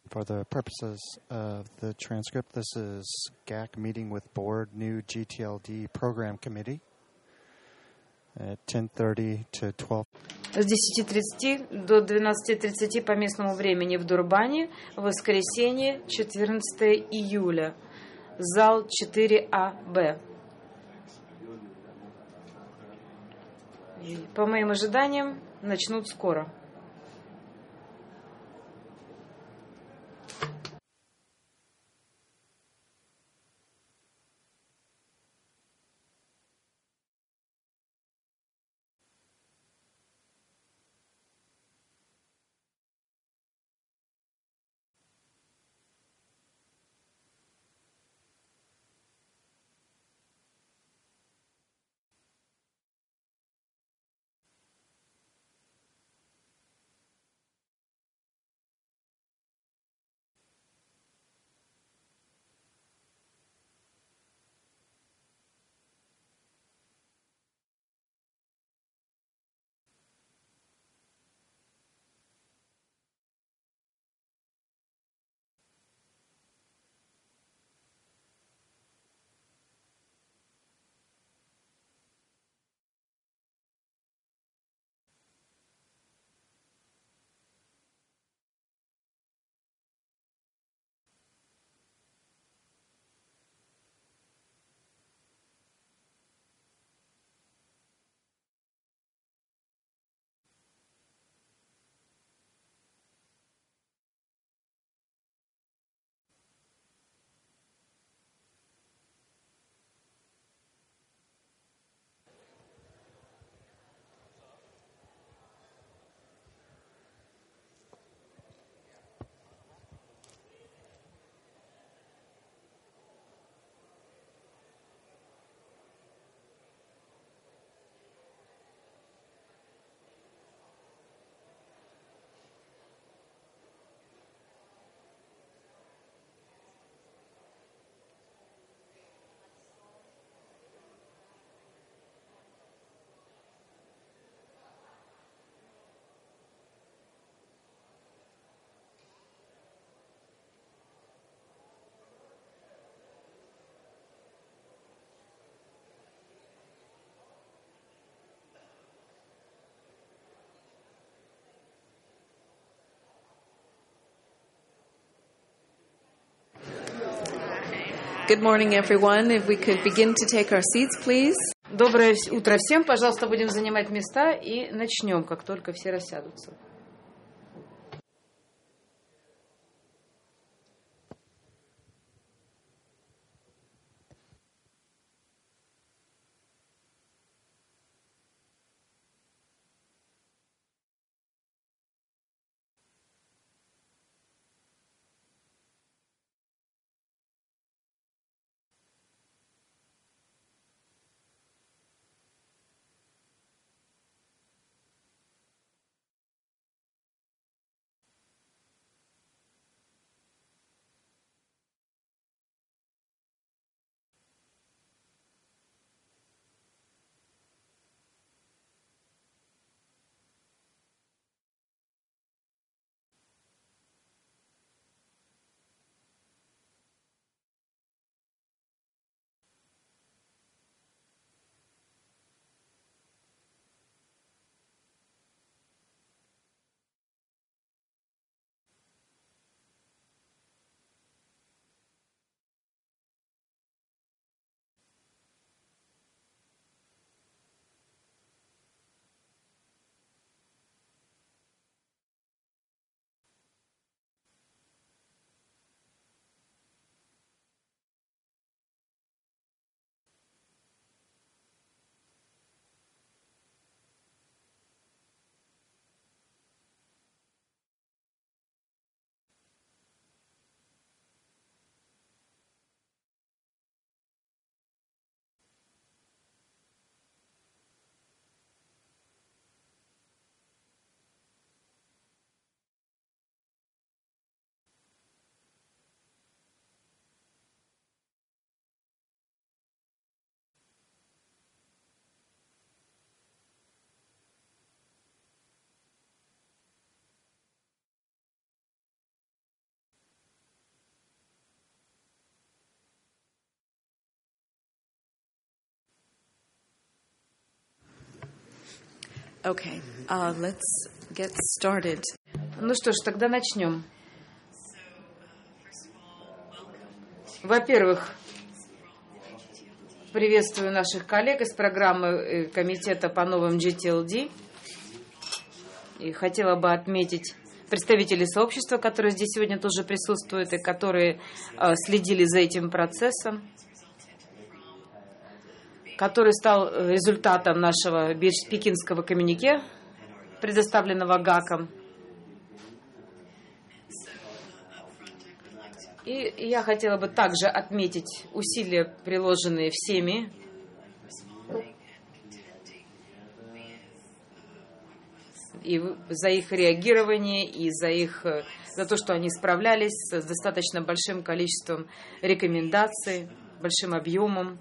For the purposes of the transcript, this is GAC meeting with board, new GTLD program committee at 10:30 to 12. С 10:30 до 12:30 по местному времени в Дурбане, в воскресенье, 14 июля, зал 4А-Б. По моим ожиданиям, начнут скоро. Good morning, everyone. If we could begin to take our seats, please. Доброе утро всем. Пожалуйста, будем занимать места и начнем, как только все рассядутся. Okay, let's get started. Ну что ж, тогда начнем. Во-первых, приветствую наших коллег из программы Комитета по новым GTLD. И хотела бы отметить представителей сообщества, которые здесь сегодня тоже присутствуют и которые следили за этим процессом, который стал результатом нашего пекинского коммюнике, предоставленного ГАКом. И я хотела бы также отметить усилия, приложенные всеми и за их реагирование, и за то, что они справлялись с достаточно большим количеством рекомендаций, большим объемом.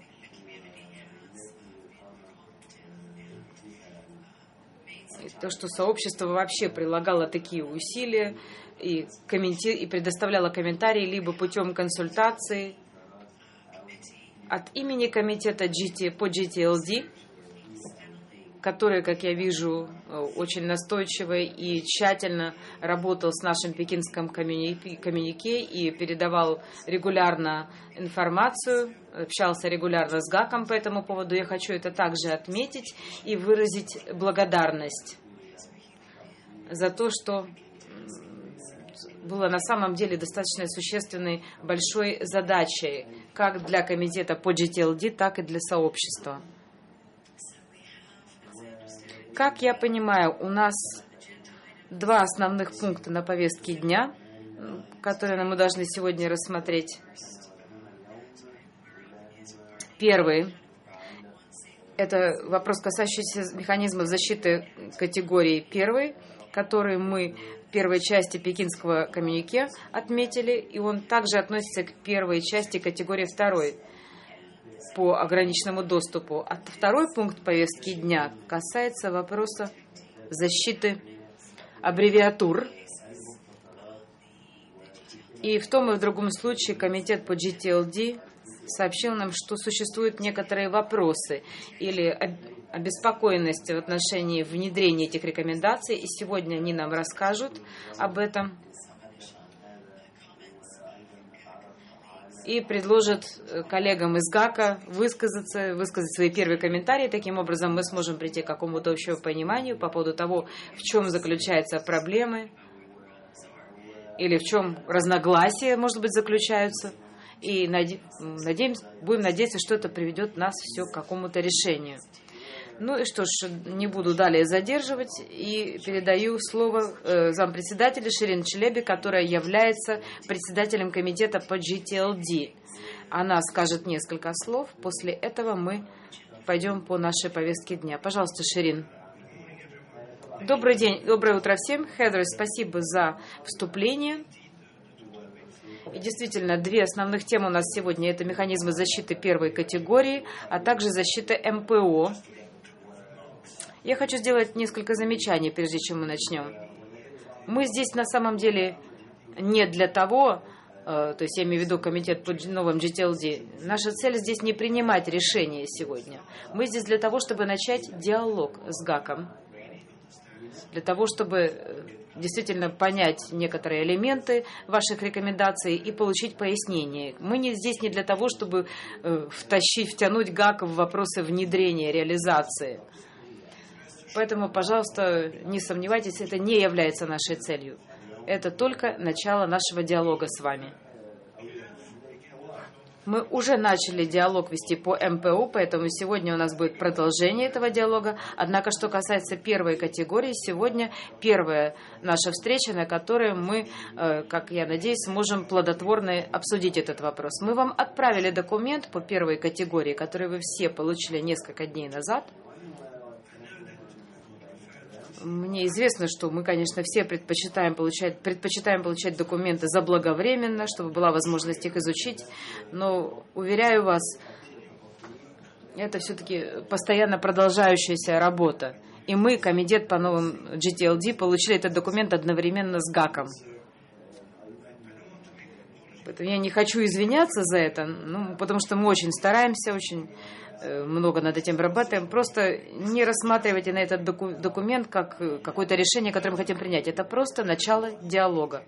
И то, что сообщество вообще прилагало такие усилия и предоставляло комментарии либо путем консультаций от имени комитета по GTLD, который, как я вижу, очень настойчиво и тщательно работал с нашим пекинским коммюнике и передавал регулярно информацию, общался регулярно с ГАКом по этому поводу. Я хочу это также отметить и выразить благодарность за то, что было на самом деле достаточно существенной большой задачей как для комитета по GTLD, так и для сообщества. Как я понимаю, у нас два основных пункта на повестке дня, которые мы должны сегодня рассмотреть. Первый – это вопрос, касающийся механизмов защиты категории первой, который мы в первой части пекинского коммюнике отметили, и он также относится к первой части категории второй по ограниченному доступу. А второй пункт повестки дня касается вопроса защиты аббревиатур. И в том и в другом случае комитет по GTLD сообщил нам, что существуют некоторые вопросы или обеспокоенность в отношении внедрения этих рекомендаций, и сегодня они нам расскажут об этом и предложат коллегам из ГАКа высказать свои первые комментарии. Таким образом, мы сможем прийти к какому-то общему пониманию по поводу того, в чем заключаются проблемы или в чем разногласия, может быть, заключаются. И будем надеяться, что это приведет нас все к какому-то решению. Ну и что ж, не буду далее задерживать и передаю слово зампредседателя Ширин Челеби, которая является председателем комитета по GTLD. Она скажет несколько слов, после этого мы пойдем по нашей повестке дня. Пожалуйста, Ширин. Добрый день, доброе утро всем. Хедер, спасибо за вступление. И действительно, две основных темы у нас сегодня – это механизмы защиты первой категории, а также защита МПО. Я хочу сделать несколько замечаний, прежде чем мы начнем. Мы здесь на самом деле не для того, то есть я имею в виду комитет по новым GTLD, наша цель здесь не принимать решения сегодня. Мы здесь для того, чтобы начать диалог с ГАКом, для того, чтобы действительно понять некоторые элементы ваших рекомендаций и получить пояснение. Мы здесь не для того, чтобы втянуть ГАК в вопросы внедрения, реализации. Поэтому, пожалуйста, не сомневайтесь, это не является нашей целью. Это только начало нашего диалога с вами. Мы уже начали диалог вести по МПО, поэтому сегодня у нас будет продолжение этого диалога. Однако, что касается первой категории, сегодня первая наша встреча, на которой мы, как я надеюсь, сможем плодотворно обсудить этот вопрос. Мы вам отправили документ по первой категории, который вы все получили несколько дней назад. Мне известно, что мы, конечно, все предпочитаем получать документы заблаговременно, чтобы была возможность их изучить, но, уверяю вас, это все-таки постоянно продолжающаяся работа. И мы, комитет по новым GTLD, получили этот документ одновременно с ГАКом. Поэтому я не хочу извиняться за это, потому что мы очень стараемся, очень много над этим работаем. Просто не рассматривайте на этот документ как какое-то решение, которое мы хотим принять. Это просто начало диалога.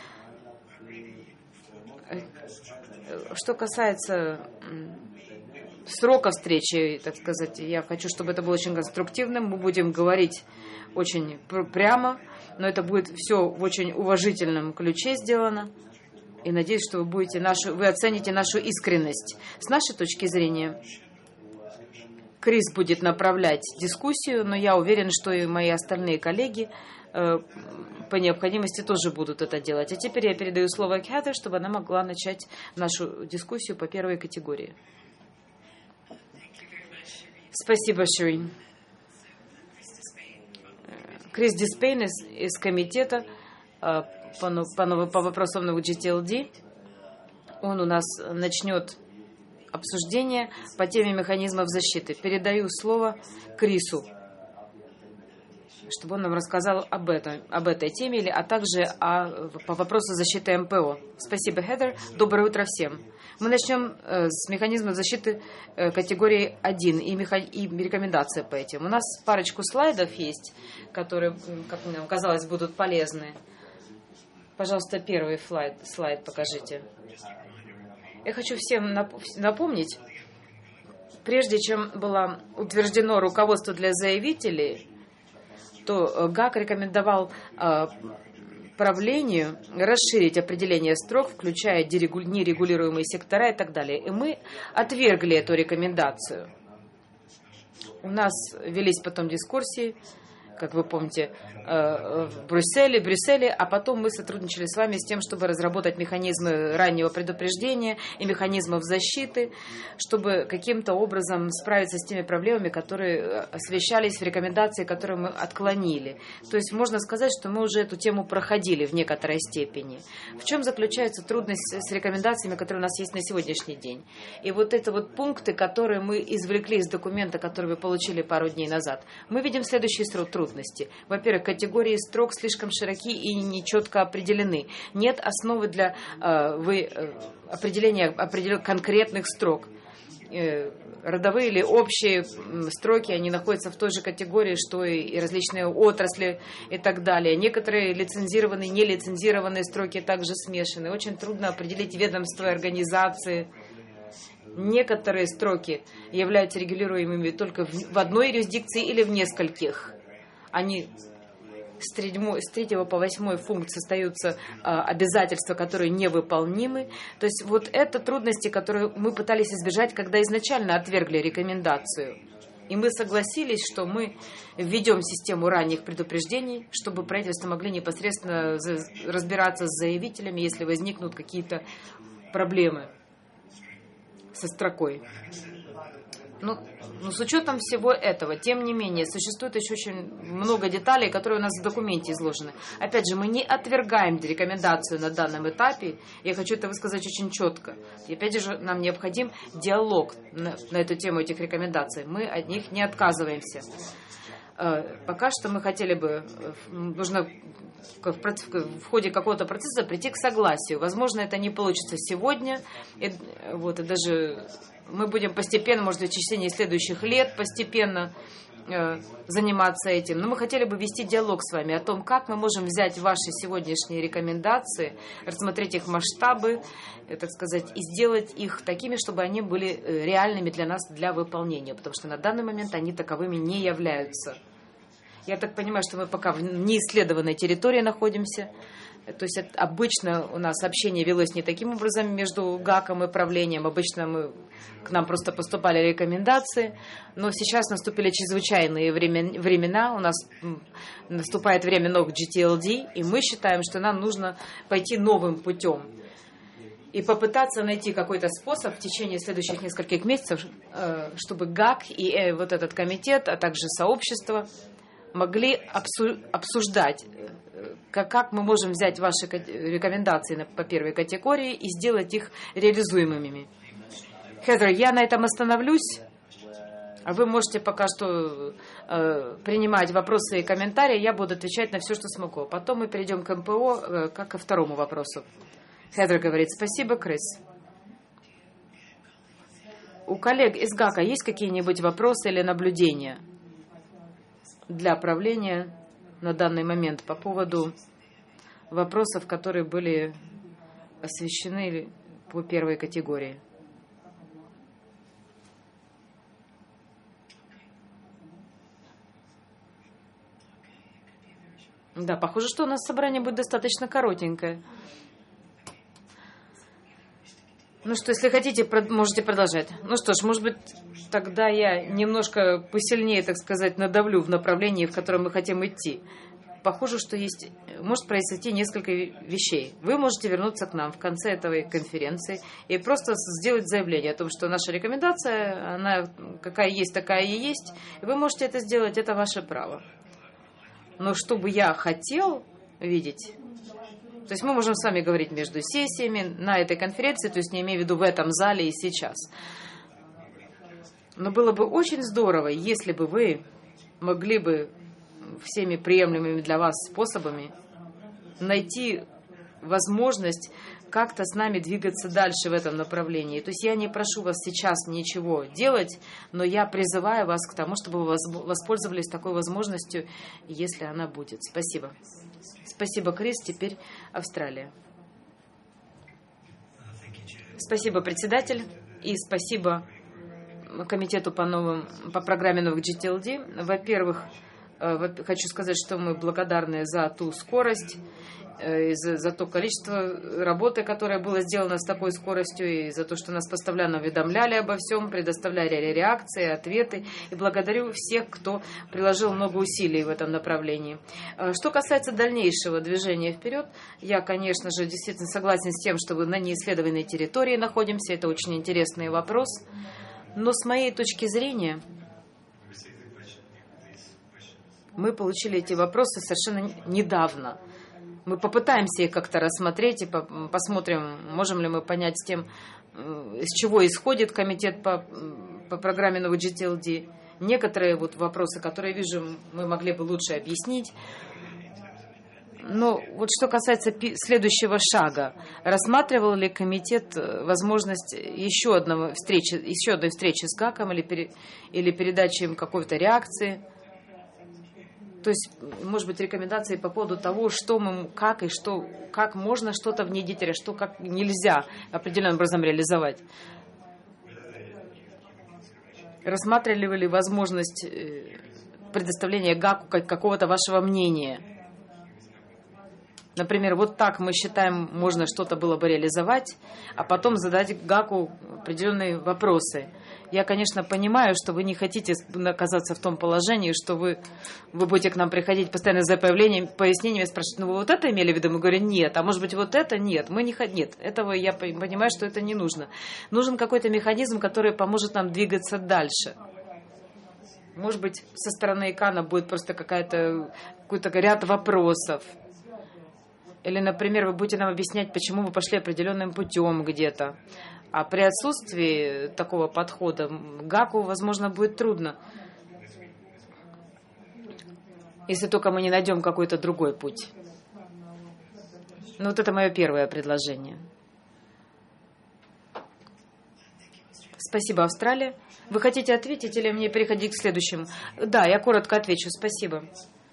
Что касается срока встречи, так сказать, я хочу, чтобы это было очень конструктивным. Мы будем говорить очень прямо, но это будет все в очень уважительном ключе сделано. И надеюсь, что вы оцените нашу искренность. С нашей точки зрения, Крис будет направлять дискуссию, но я уверен, что и мои остальные коллеги по необходимости тоже будут это делать. А теперь я передаю слово Хедер, чтобы она могла начать нашу дискуссию по первой категории. Спасибо, Ширин. Крис Диспейн из комитета по вопросам новых GTLD. Он у нас начнет обсуждение по теме механизмов защиты. Передаю слово Крису, чтобы он нам рассказал об этой теме, а также по вопросу защиты МПО. Спасибо, Хедер. Доброе утро всем. Мы начнем с механизма защиты категории 1 и рекомендации по этим. У нас парочку слайдов есть, которые, как мне казалось, будут полезны. Пожалуйста, первый слайд покажите. Я хочу всем напомнить, прежде чем было утверждено руководство для заявителей, то ГАК рекомендовал правлению расширить определение строк, включая нерегулируемые сектора и так далее. И мы отвергли эту рекомендацию. У нас велись потом дискуссии, как вы помните, в Брюсселе, а потом мы сотрудничали с вами с тем, чтобы разработать механизмы раннего предупреждения и механизмов защиты, чтобы каким-то образом справиться с теми проблемами, которые освещались в рекомендации, которые мы отклонили. То есть можно сказать, что мы уже эту тему проходили в некоторой степени. В чем заключается трудность с рекомендациями, которые у нас есть на сегодняшний день? И вот это вот пункты, которые мы извлекли из документа, который вы получили пару дней назад. Мы видим следующие трудности. Во-первых, категории строк слишком широки и нечетко определены. Нет основы для определения конкретных строк. Родовые или общие строки, они находятся в той же категории, что и различные отрасли и так далее. Некоторые лицензированные, нелицензированные строки также смешаны. Очень трудно определить ведомства и организации. Некоторые строки являются регулируемыми только в одной юрисдикции или в нескольких. Они с 3 по 8 пункт остаются обязательства, которые невыполнимы. То есть вот это трудности, которые мы пытались избежать, когда изначально отвергли рекомендацию. И мы согласились, что мы введем систему ранних предупреждений, чтобы правительства могли непосредственно разбираться с заявителями, если возникнут какие-то проблемы со строкой. Но с учетом всего этого, тем не менее, существует еще очень много деталей, которые у нас в документе изложены. Опять же, мы не отвергаем рекомендацию на данном этапе. Я хочу это высказать очень четко. И опять же, нам необходим диалог на эту тему этих рекомендаций. Мы от них не отказываемся. Пока что мы хотели бы, нужно в ходе какого-то процесса прийти к согласию. Возможно, это не получится сегодня. И даже мы будем постепенно, может быть, в течение следующих лет постепенно заниматься этим. Но мы хотели бы вести диалог с вами о том, как мы можем взять ваши сегодняшние рекомендации, рассмотреть их масштабы, так сказать, и сделать их такими, чтобы они были реальными для нас для выполнения, потому что на данный момент они таковыми не являются. Я так понимаю, что мы пока в неисследованной территории находимся. То есть обычно у нас общение велось не таким образом между ГАКом и правлением. Обычно к нам просто поступали рекомендации. Но сейчас наступили чрезвычайные времена. У нас наступает время новых GTLD. И мы считаем, что нам нужно пойти новым путем. И попытаться найти какой-то способ в течение следующих нескольких месяцев, чтобы ГАК и вот этот комитет, а также сообщество могли обсуждать, как мы можем взять ваши рекомендации по первой категории и сделать их реализуемыми. Хедер, я на этом остановлюсь, а вы можете пока что принимать вопросы и комментарии, я буду отвечать на все, что смогу. Потом мы перейдем к МПО, как ко второму вопросу. Хедер говорит, спасибо, Крис. У коллег из ГАКа есть какие-нибудь вопросы или наблюдения для правления на данный момент по поводу вопросов, которые были освещены по первой категории? Да, похоже, что у нас собрание будет достаточно коротенькое. Ну что, если хотите, можете продолжать. Ну что ж, может быть, тогда я немножко посильнее, так сказать, надавлю в направлении, в котором мы хотим идти. Похоже, что может произойти несколько вещей. Вы можете вернуться к нам в конце этой конференции и просто сделать заявление о том, что наша рекомендация, она какая есть, такая и есть. И вы можете это сделать, это ваше право. Но что бы я хотел видеть... То есть мы можем с вами говорить между сессиями на этой конференции, то есть не имею в виду в этом зале и сейчас. Но было бы очень здорово, если бы вы могли бы всеми приемлемыми для вас способами найти возможность как-то с нами двигаться дальше в этом направлении. То есть я не прошу вас сейчас ничего делать, но я призываю вас к тому, чтобы вы воспользовались такой возможностью, если она будет. Спасибо. Спасибо, Крис. Теперь Австралия. Спасибо, председатель, и спасибо комитету по программе новых GTLD. Во-первых, хочу сказать, что мы благодарны за ту скорость, за то количество работы, которое было сделано с такой скоростью, и за то, что нас постоянно уведомляли обо всем, предоставляли реакции, ответы. И благодарю всех, кто приложил много усилий в этом направлении. Что касается дальнейшего движения вперед, я, конечно же, действительно согласен с тем, что мы на неисследованной территории находимся. Это очень интересный вопрос. Но с моей точки зрения, мы получили эти вопросы совершенно недавно. Мы попытаемся их как-то рассмотреть и посмотрим, можем ли мы понять с тем, с чего исходит комитет по программе новой GTLD. Некоторые вот вопросы, которые вижу, мы могли бы лучше объяснить. Но вот что касается следующего шага, рассматривал ли комитет возможность еще одной встречи с ГАКом или передачи им какой-то реакции? То есть, может быть, рекомендации по поводу того, что мы, как можно что-то внедрить, а что как нельзя определенным образом реализовать. Рассматривали ли возможность предоставления ГАКу какого-то вашего мнения? Например, вот так мы считаем, можно что-то было бы реализовать, а потом задать ГАКу определенные вопросы. Я, конечно, понимаю, что вы не хотите оказаться в том положении, что вы будете к нам приходить постоянно за пояснениями, спрашивать, ну вы вот это имели в виду? Мы говорим, нет, а может быть вот это? Нет, нет, этого я понимаю, что это не нужно. Нужен какой-то механизм, который поможет нам двигаться дальше. Может быть, со стороны ИКАНа будет просто какой-то ряд вопросов. Или, например, вы будете нам объяснять, почему вы пошли определенным путем где-то. А при отсутствии такого подхода ГАКу, возможно, будет трудно, если только мы не найдем какой-то другой путь. Ну, вот это мое первое предложение. Спасибо, Австралия. Вы хотите ответить или мне переходить к следующему? Да, я коротко отвечу. Спасибо.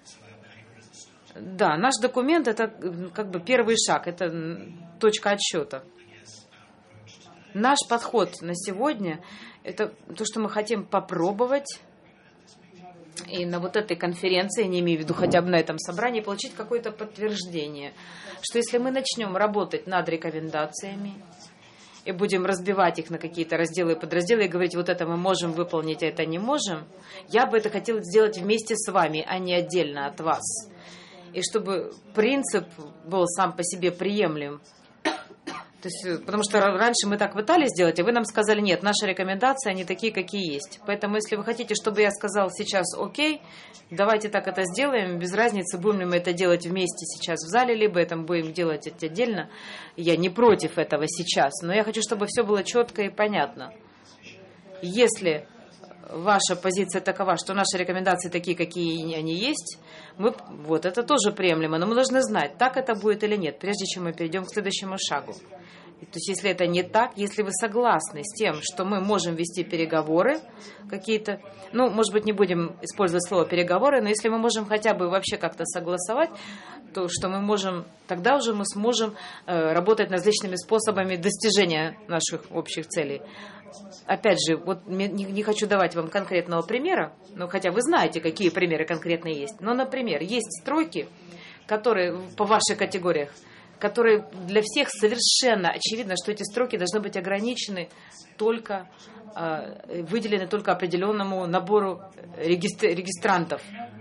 Да, наш документ – это как бы первый шаг, это точка отсчета. Наш подход на сегодня – это то, что мы хотим попробовать и на вот этой конференции, не имею в виду хотя бы на этом собрании, получить какое-то подтверждение, что если мы начнем работать над рекомендациями и будем разбивать их на какие-то разделы и подразделы и говорить, вот это мы можем выполнить, а это не можем, я бы это хотела сделать вместе с вами, а не отдельно от вас. И чтобы принцип был сам по себе приемлем. То есть, потому что раньше мы так пытались сделать, а вы нам сказали, нет, наши рекомендации, они такие, какие есть. Поэтому, если вы хотите, чтобы я сказал сейчас, окей, давайте так это сделаем, без разницы, будем ли мы это делать вместе сейчас в зале, либо это будем делать отдельно. Я не против этого сейчас, но я хочу, чтобы все было четко и понятно. Если ваша позиция такова, что наши рекомендации такие, какие они есть, вот это тоже приемлемо, но мы должны знать, так это будет или нет, прежде чем мы перейдем к следующему шагу. То есть, если это не так, если вы согласны с тем, что мы можем вести переговоры какие-то, ну, может быть, не будем использовать слово переговоры, но если мы можем хотя бы вообще как-то согласовать, то что мы можем, тогда уже мы сможем работать над различными способами достижения наших общих целей. Опять же, вот не хочу давать вам конкретного примера, но хотя вы знаете, какие примеры конкретно есть. Но, например, есть строки, которые по ваших категориях, которые для всех совершенно очевидно, что эти строки должны быть ограничены только, выделены только определенному набору регистрантов.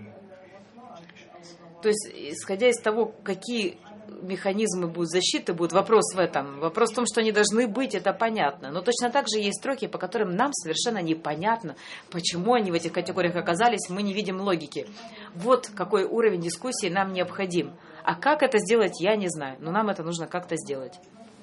То есть, исходя из того, какие механизмы будут защиты, будет вопрос в этом. Вопрос в том, что они должны быть, это понятно. Но точно так же есть строки, по которым нам совершенно непонятно, почему они в этих категориях оказались, мы не видим логики. Вот какой уровень дискуссии нам необходим. А как это сделать, я не знаю. Но нам это нужно как-то сделать.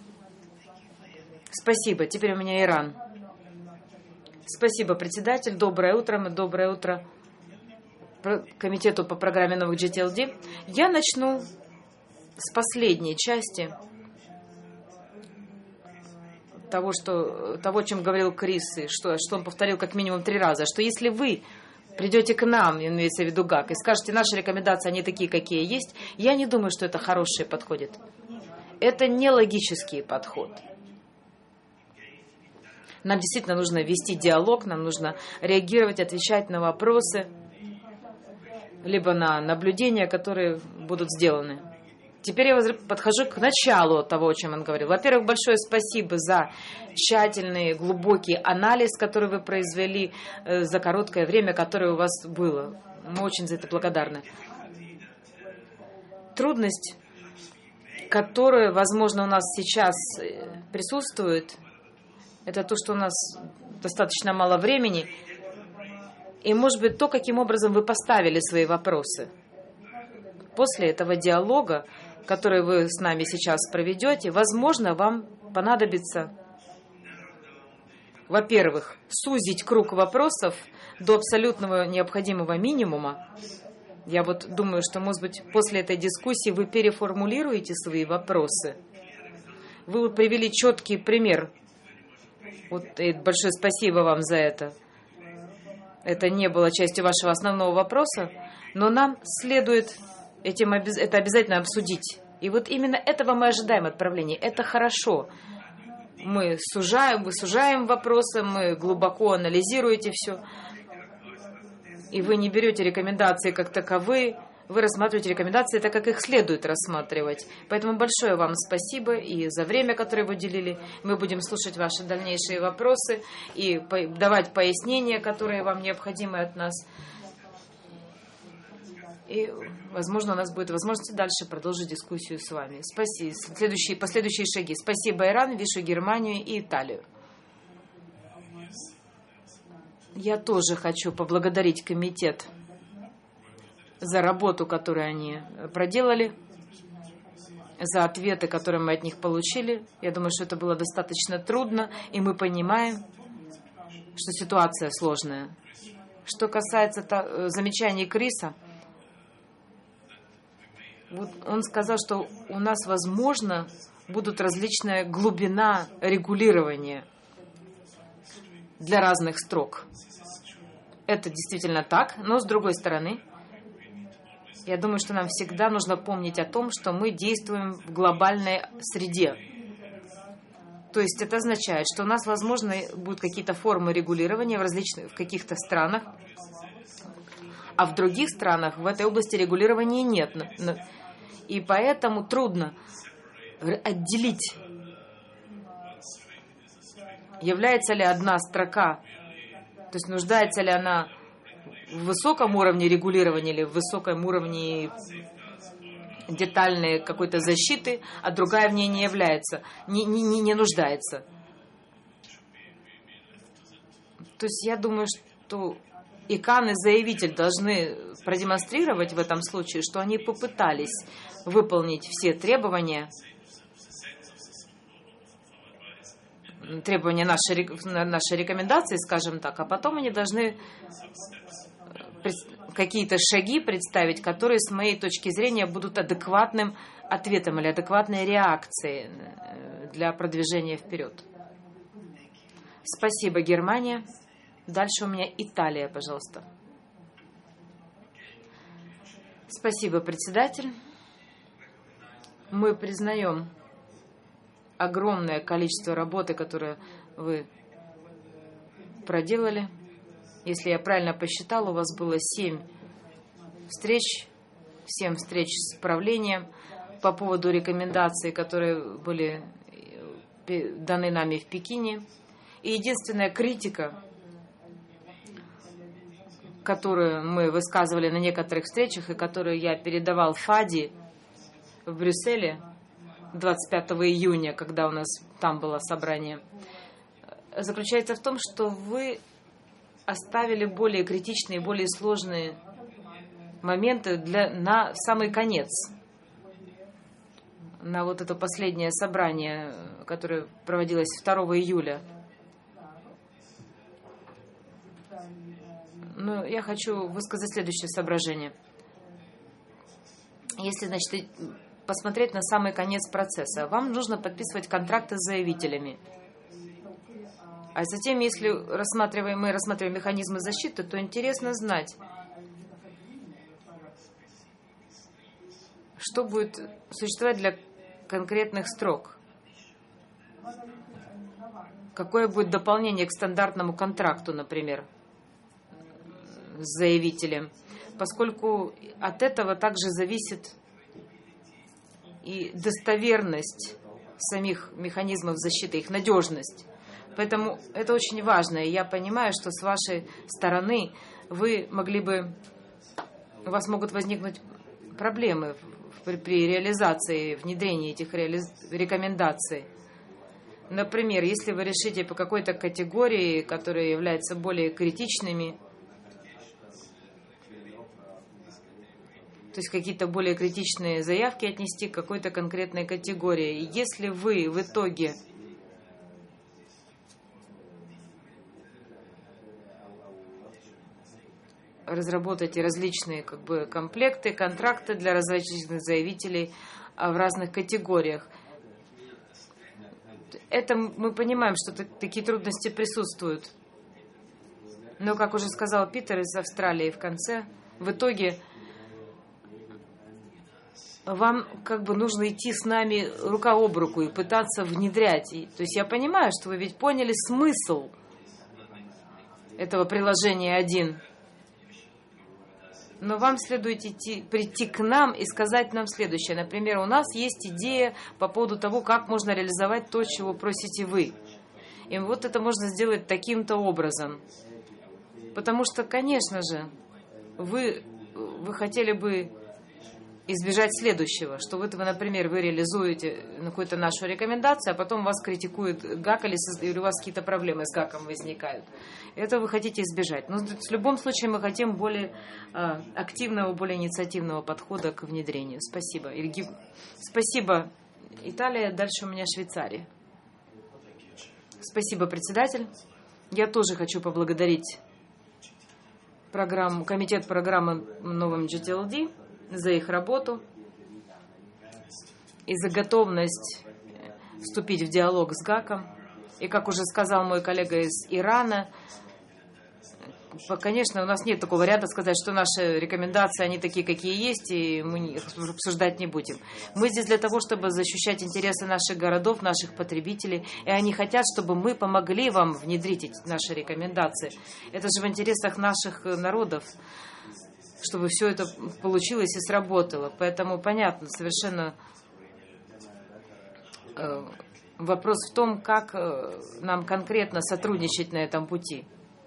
Спасибо. Теперь у меня Иран. Спасибо, председатель. Доброе утро. Доброе утро комитету по программе новых GTLD. Я начну с последней части того, о чем говорил Крис, и что он повторил как минимум 3 раза, что если вы придете к нам, имеется в виду ГАК, и скажете, наши рекомендации, они такие, какие есть, я не думаю, что это хороший подход. Это не логический подход. Нам действительно нужно вести диалог, нам нужно реагировать, отвечать на вопросы, либо на наблюдения, которые будут сделаны. Теперь я подхожу к началу того, о чем он говорил. Во-первых, большое спасибо за тщательный, глубокий анализ, который вы произвели за короткое время, которое у вас было. Мы очень за это благодарны. Трудность, которая, возможно, у нас сейчас присутствует, это то, что у нас достаточно мало времени, и, может быть, то, каким образом вы поставили свои вопросы. После этого диалога, который вы с нами сейчас проведете, возможно, вам понадобится, во-первых, сузить круг вопросов до абсолютного необходимого минимума. Я вот думаю, что, может быть, после этой дискуссии вы переформулируете свои вопросы. Вы привели четкий пример. Вот, и большое спасибо вам за это. Это не было частью вашего основного вопроса, но нам следует это обязательно обсудить. И вот именно этого мы ожидаем от правления. Это хорошо. Мы сужаем вопросы, мы глубоко анализируете все. И вы не берете рекомендации как таковые, вы рассматриваете рекомендации так, как их следует рассматривать. Поэтому большое вам спасибо и за время, которое вы уделили. Мы будем слушать ваши дальнейшие вопросы и давать пояснения, которые вам необходимы от нас. И, возможно, у нас будет возможность дальше продолжить дискуссию с вами. Спасибо. Последующие шаги. Спасибо, Иран, Вишу, Германию и Италию. Я тоже хочу поблагодарить комитет за работу, которую они проделали, за ответы, которые мы от них получили. Я думаю, что это было достаточно трудно, и мы понимаем, что ситуация сложная. Что касается замечаний Криса, вот он сказал, что у нас, возможно, будут различная глубина регулирования для разных строк. Это действительно так, но с другой стороны, я думаю, что нам всегда нужно помнить о том, что мы действуем в глобальной среде. То есть это означает, что у нас, возможно, будут какие-то формы регулирования в каких-то странах, а в других странах в этой области регулирования нет. И поэтому трудно отделить, является ли одна строка, то есть нуждается ли она в высоком уровне регулирования или в высоком уровне детальной какой-то защиты, а другая в ней не является, не нуждается. То есть я думаю, что ИКАН и заявитель должны продемонстрировать в этом случае, что они попытались выполнить все требования требования, наши рекомендации, скажем так, а потом они должны какие-то шаги представить, которые, с моей точки зрения, будут адекватным ответом или адекватной реакцией для продвижения вперед. Спасибо, Германия. Дальше у меня Италия, пожалуйста. Спасибо, председатель. Мы признаем огромное количество работы, которую вы проделали. Если я правильно посчитала, у вас было 7 встреч с правлением по поводу рекомендаций, которые были даны нами в Пекине. И единственная критика, которую мы высказывали на некоторых встречах и которую я передавал ФАДи в Брюсселе 25 июня, когда у нас там было собрание, заключается в том, что вы оставили более критичные, более сложные моменты на самый конец, на вот это последнее собрание, которое проводилось 2 июля. Но я хочу высказать следующее соображение. Если, значит, посмотреть на самый конец процесса, вам нужно подписывать контракты с заявителями. А затем, если мы рассматриваем механизмы защиты, то интересно знать, что будет существовать для конкретных строк. Какое будет дополнение к стандартному контракту, например, с заявителем, поскольку от этого также зависит и достоверность самих механизмов защиты, их надежность. Поэтому это очень важно. И я понимаю, что с вашей стороны у вас могут возникнуть проблемы при реализации, внедрении этих рекомендаций. Например, если вы решите по какой-то категории, которые являются более критичными, то есть какие-то более критичные заявки отнести к какой-то конкретной категории. И если вы в итоге разработаете различные комплекты, контракты для различных заявителей в разных категориях, это мы понимаем, что такие трудности присутствуют. Но, как уже сказал Питер из Австралии в конце, в итоге вам нужно идти с нами рука об руку и пытаться внедрять. То есть я понимаю, что вы ведь поняли смысл этого приложения 1. Но вам следует прийти к нам и сказать нам следующее. Например, у нас есть идея по поводу того, как можно реализовать то, чего просите вы. И вот это можно сделать таким-то образом. Потому что, конечно же, вы хотели бы избежать следующего, что например, вы реализуете какую-то нашу рекомендацию, а потом вас критикует ГАК или у вас какие-то проблемы с ГАКом возникают. Это вы хотите избежать. Но в любом случае мы хотим более активного, более инициативного подхода к внедрению. Спасибо. Спасибо, Италия. Дальше у меня Швейцария. Спасибо, председатель. Я тоже хочу поблагодарить комитет программы новым GTLD за их работу и за готовность вступить в диалог с ГАКом. И, как уже сказал мой коллега из Ирана, конечно, у нас нет такого ряда сказать, что наши рекомендации, они такие, какие есть, и мы их обсуждать не будем. Мы здесь для того, чтобы защищать интересы наших городов, наших потребителей, и они хотят, чтобы мы помогли вам внедрить наши рекомендации. Это же в интересах наших народов, чтобы все это получилось и сработало. Поэтому понятно, совершенно вопрос в том, как нам конкретно сотрудничать на этом пути.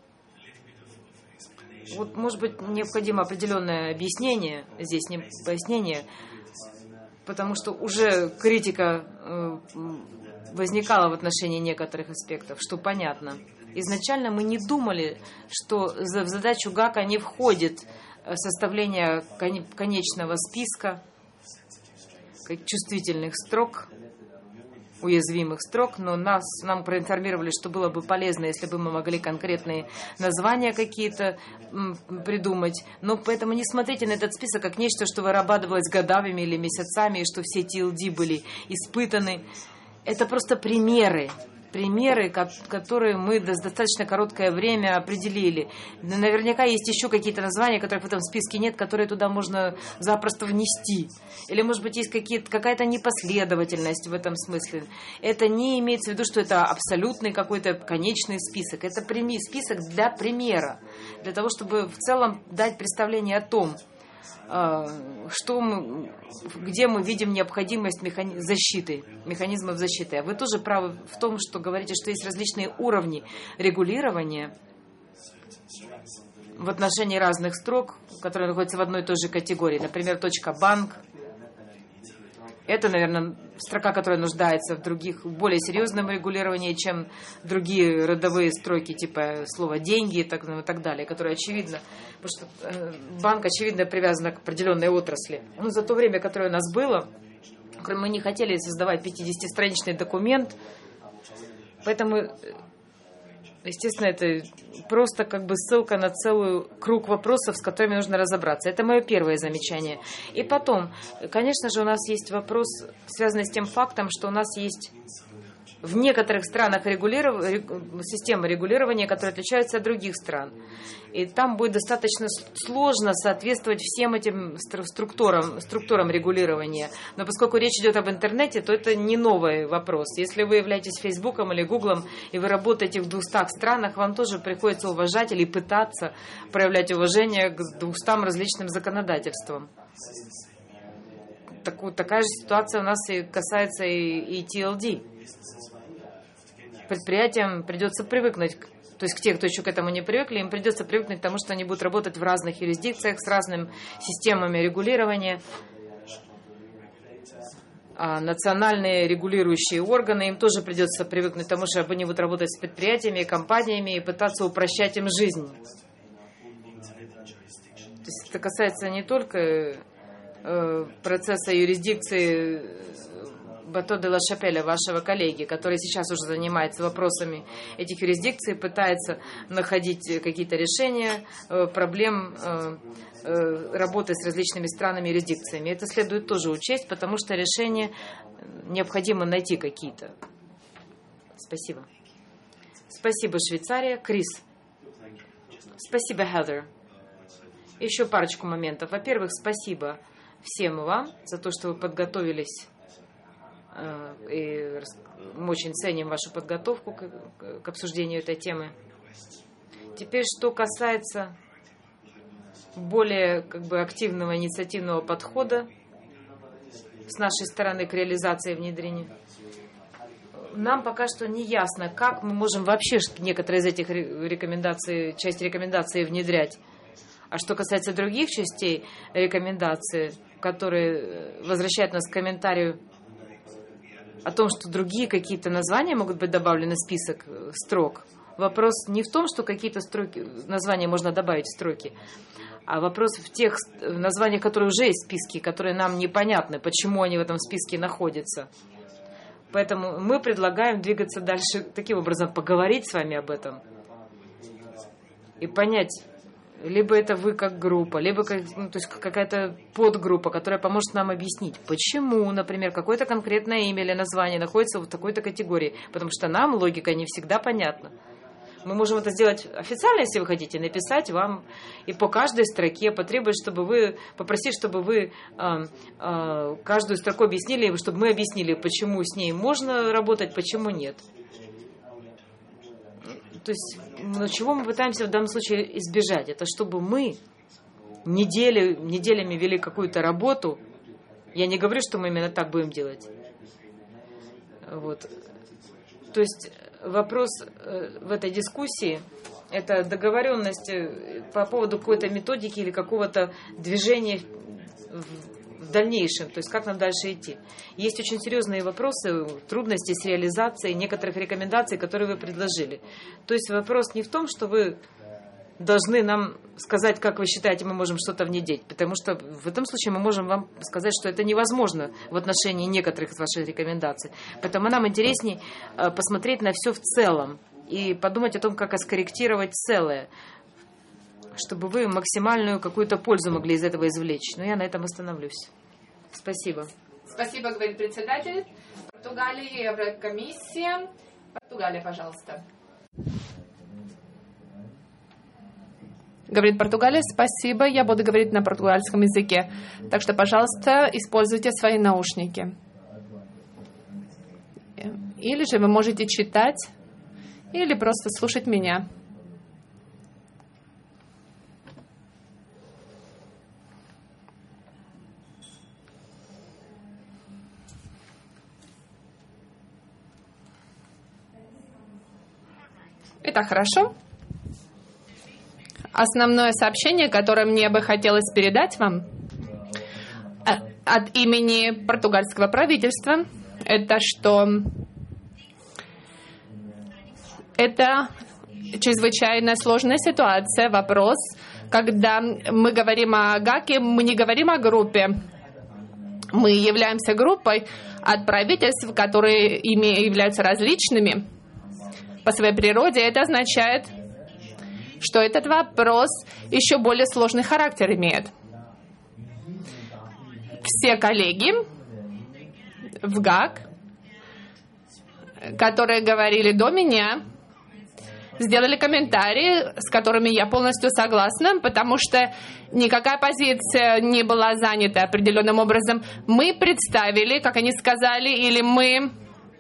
Вот, может быть, необходимо определенное объяснение, здесь не пояснение, потому что уже критика возникала в отношении некоторых аспектов, что понятно. Изначально мы не думали, что в задачу ГАКа не входит составление конечного списка чувствительных строк уязвимых строк, но нам проинформировали, что было бы полезно, если бы мы могли конкретные названия какие-то придумать. Но поэтому не смотрите на этот список как нечто, что вырабатывалось годами или месяцами, и что все TLD были испытаны. Это просто примеры, которые мы за достаточно короткое время определили. Наверняка есть еще какие-то названия, которых в этом списке нет, которые туда можно запросто внести. Или, может быть, есть какая-то непоследовательность в этом смысле. Это не имеется в виду, что это абсолютный какой-то конечный список. Это список для примера, для того, чтобы в целом дать представление о том, где мы видим необходимость механизмов защиты. А вы тоже правы в том, что говорите, что есть различные уровни регулирования в отношении разных строк, которые находятся в одной и той же категории. Например, .банк. Это, наверное, строка, которая нуждается в более серьезном регулировании, чем другие родовые строки, типа слова «деньги» и так далее, которые очевидно, потому что банк, очевидно, привязан к определенной отрасли. Но за то время, которое у нас было, мы не хотели создавать 50-страничный документ, поэтому, естественно, это просто как бы ссылка на целый круг вопросов, с которыми нужно разобраться. Это мое первое замечание. И потом, конечно же, у нас есть вопрос, связанный с тем фактом, что у нас есть в некоторых странах системы регулирования, которые отличаются от других стран. И там будет достаточно сложно соответствовать всем этим структурам регулирования. Но поскольку речь идет об интернете, то это не новый вопрос. Если вы являетесь Фейсбуком или Гуглом, и вы работаете в 200 странах, вам тоже приходится уважать или пытаться проявлять уважение к 200 различным законодательствам. Такая же ситуация у нас и касается и TLD. Предприятиям придется привыкнуть, то есть к тем, кто еще к этому не привыкли, им придется привыкнуть к тому, что они будут работать в разных юрисдикциях с разными системами регулирования. А национальные регулирующие органы, им тоже придется привыкнуть к тому, что они будут работать с предприятиями и компаниями и пытаться упрощать им жизнь. То есть это касается не только процесса юрисдикции Бато де ла Шапеля, вашего коллеги, который сейчас уже занимается вопросами этих юрисдикций, пытается находить какие-то решения проблем работы с различными странами и юрисдикциями. Это следует тоже учесть, потому что решения необходимо найти какие-то. Спасибо. Спасибо, Швейцария. Крис. Спасибо, Heather. Еще парочку моментов. Во-первых, спасибо всем вам за то, что вы подготовились. И мы очень ценим вашу подготовку к обсуждению этой темы. Теперь, что касается более активного инициативного подхода с нашей стороны к реализации внедрения, нам пока что не ясно, как мы можем вообще некоторые из этих рекомендаций, часть рекомендаций внедрять. А что касается других частей рекомендаций, которые возвращают нас к комментарию о том, что другие какие-то названия могут быть добавлены в список строк. Вопрос не в том, что какие-то названия можно добавить в строки, а вопрос в тех названиях, которые уже есть в списке, которые нам непонятны, почему они в этом списке находятся. Поэтому мы предлагаем двигаться дальше таким образом, поговорить с вами об этом и понять, либо это вы как группа, либо то есть какая-то подгруппа, которая поможет нам объяснить, почему, например, какое-то конкретное имя или название находится в такой-то категории. Потому что нам логика не всегда понятна. Мы можем это сделать официально, если вы хотите, написать вам и по каждой строке потребовать, попросить, чтобы вы каждую строку объяснили, чтобы мы объяснили, почему с ней можно работать, почему нет. То есть, чего мы пытаемся в данном случае избежать? Это чтобы мы неделями вели какую-то работу. Я не говорю, что мы именно так будем делать. Вот. То есть вопрос в этой дискуссии – это договоренность по поводу какой-то методики или какого-то движения в дальнейшем, то есть как нам дальше идти. Есть очень серьезные вопросы, трудности с реализацией некоторых рекомендаций, которые вы предложили. То есть вопрос не в том, что вы должны нам сказать, как вы считаете, мы можем что-то внедрить. Потому что в этом случае мы можем вам сказать, что это невозможно в отношении некоторых из ваших рекомендаций. Поэтому нам интереснее посмотреть на все в целом и подумать о том, как скорректировать целое, чтобы вы максимальную какую-то пользу могли из этого извлечь. Но я на этом остановлюсь. Спасибо. Спасибо, говорит председатель. Португалия, Еврокомиссия. Португалия, пожалуйста. Говорит Португалия, спасибо, я буду говорить на португальском языке. Так что, пожалуйста, используйте свои наушники. Или же вы можете читать, или просто слушать меня. Итак, хорошо. Основное сообщение, которое мне бы хотелось передать вам от имени португальского правительства, это что это чрезвычайно сложная ситуация, вопрос, когда мы говорим о ГАКе, мы не говорим о группе. Мы являемся группой от правительств, которые ими являются различными по своей природе. Это означает, что этот вопрос еще более сложный характер имеет. Все коллеги в ГАК, которые говорили до меня, сделали комментарии, с которыми я полностью согласна, потому что никакая позиция не была занята определенным образом. Мы представили, как они сказали, или мы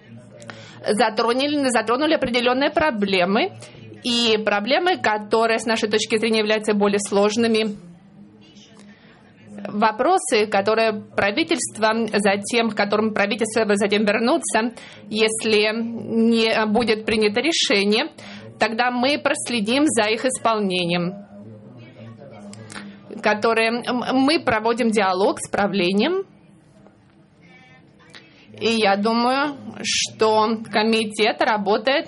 затронули определенные проблемы, и проблемы, которые с нашей точки зрения являются более сложными. Вопросы, которые правительство затем, к которым правительство затем вернутся, если не будет принято решение, тогда мы проследим за их исполнением. Мы проводим диалог с правлением. И я думаю, что комитет работает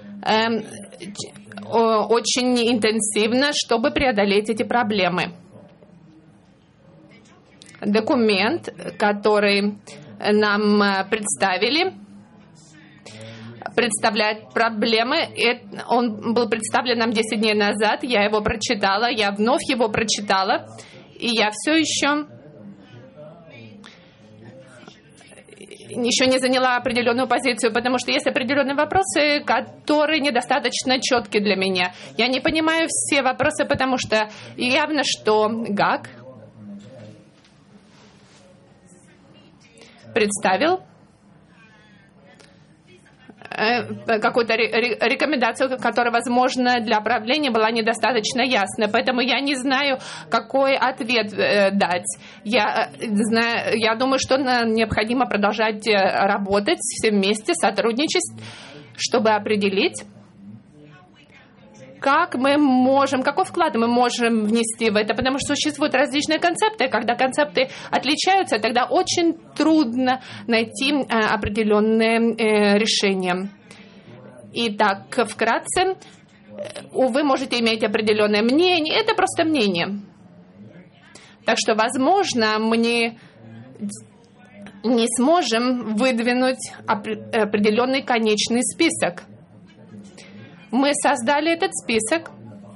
очень интенсивно, чтобы преодолеть эти проблемы. Документ, который нам представили, представляет проблемы. Он был представлен нам 10 дней назад. Я его прочитала, я вновь его прочитала. И я все еще не заняла определенную позицию, потому что есть определенные вопросы, которые недостаточно четкие для меня. Я не понимаю все вопросы, потому что явно, что ГАК представил какую-то рекомендацию, которая, возможно, для правления была недостаточно ясна. Поэтому я не знаю, какой ответ дать. Я думаю, что необходимо продолжать работать все вместе, сотрудничать, чтобы определить, какой вклад мы можем внести в это, потому что существуют различные концепты. Когда концепты отличаются, тогда очень трудно найти определенные решения. Итак, вкратце, вы можете иметь определенное мнение, это просто мнение. Так что, возможно, мы не сможем выдвинуть определенный конечный список. Мы создали этот список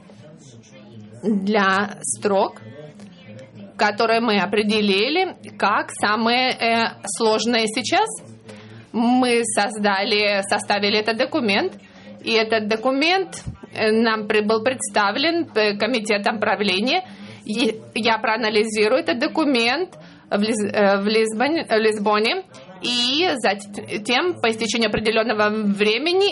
для строк, которые мы определили как самые сложные сейчас. Мы составили этот документ, и этот документ нам был представлен комитетом правления. Я проанализирую этот документ в Лисбоне, и затем, по истечению определенного времени,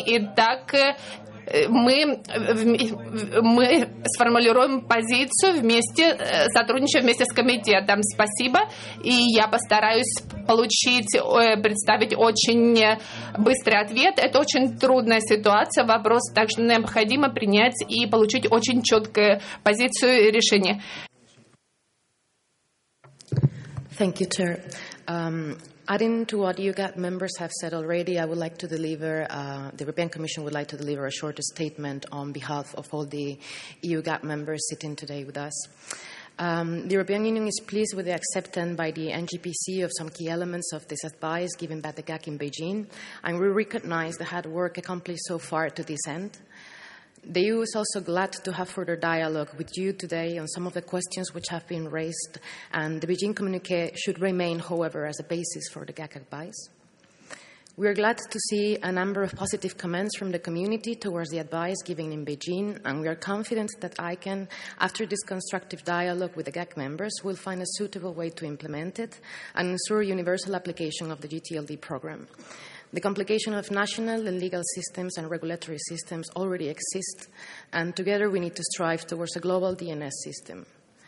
мы сформулируем позицию вместе, сотрудничая вместе с комитетом. Спасибо. И я постараюсь представить очень быстрый ответ. Это очень трудная ситуация. Вопрос также необходимо принять и получить очень четкую позицию и решение. Thank you, Chair. Adding to what UGAT members have said already, I would like to deliver, the European Commission would like to deliver a short statement on behalf of all the UGAT members sitting today with us. The European Union is pleased with the acceptance by the NGPC of some key elements of this advice given by the GAC in Beijing, and we recognize the hard work accomplished so far to this end. The EU is also glad to have further dialogue with you today on some of the questions which have been raised, and the Beijing communiqué should remain, however, as a basis for the GAC advice. We are glad to see a number of positive comments from the community towards the advice given in Beijing, and we are confident that ICANN, after this constructive dialogue with the GAC members, will find a suitable way to implement it and ensure universal application of the GTLD program. The complication of national and legal systems and regulatory systems already exist, and together we need to strive towards a global DNS system.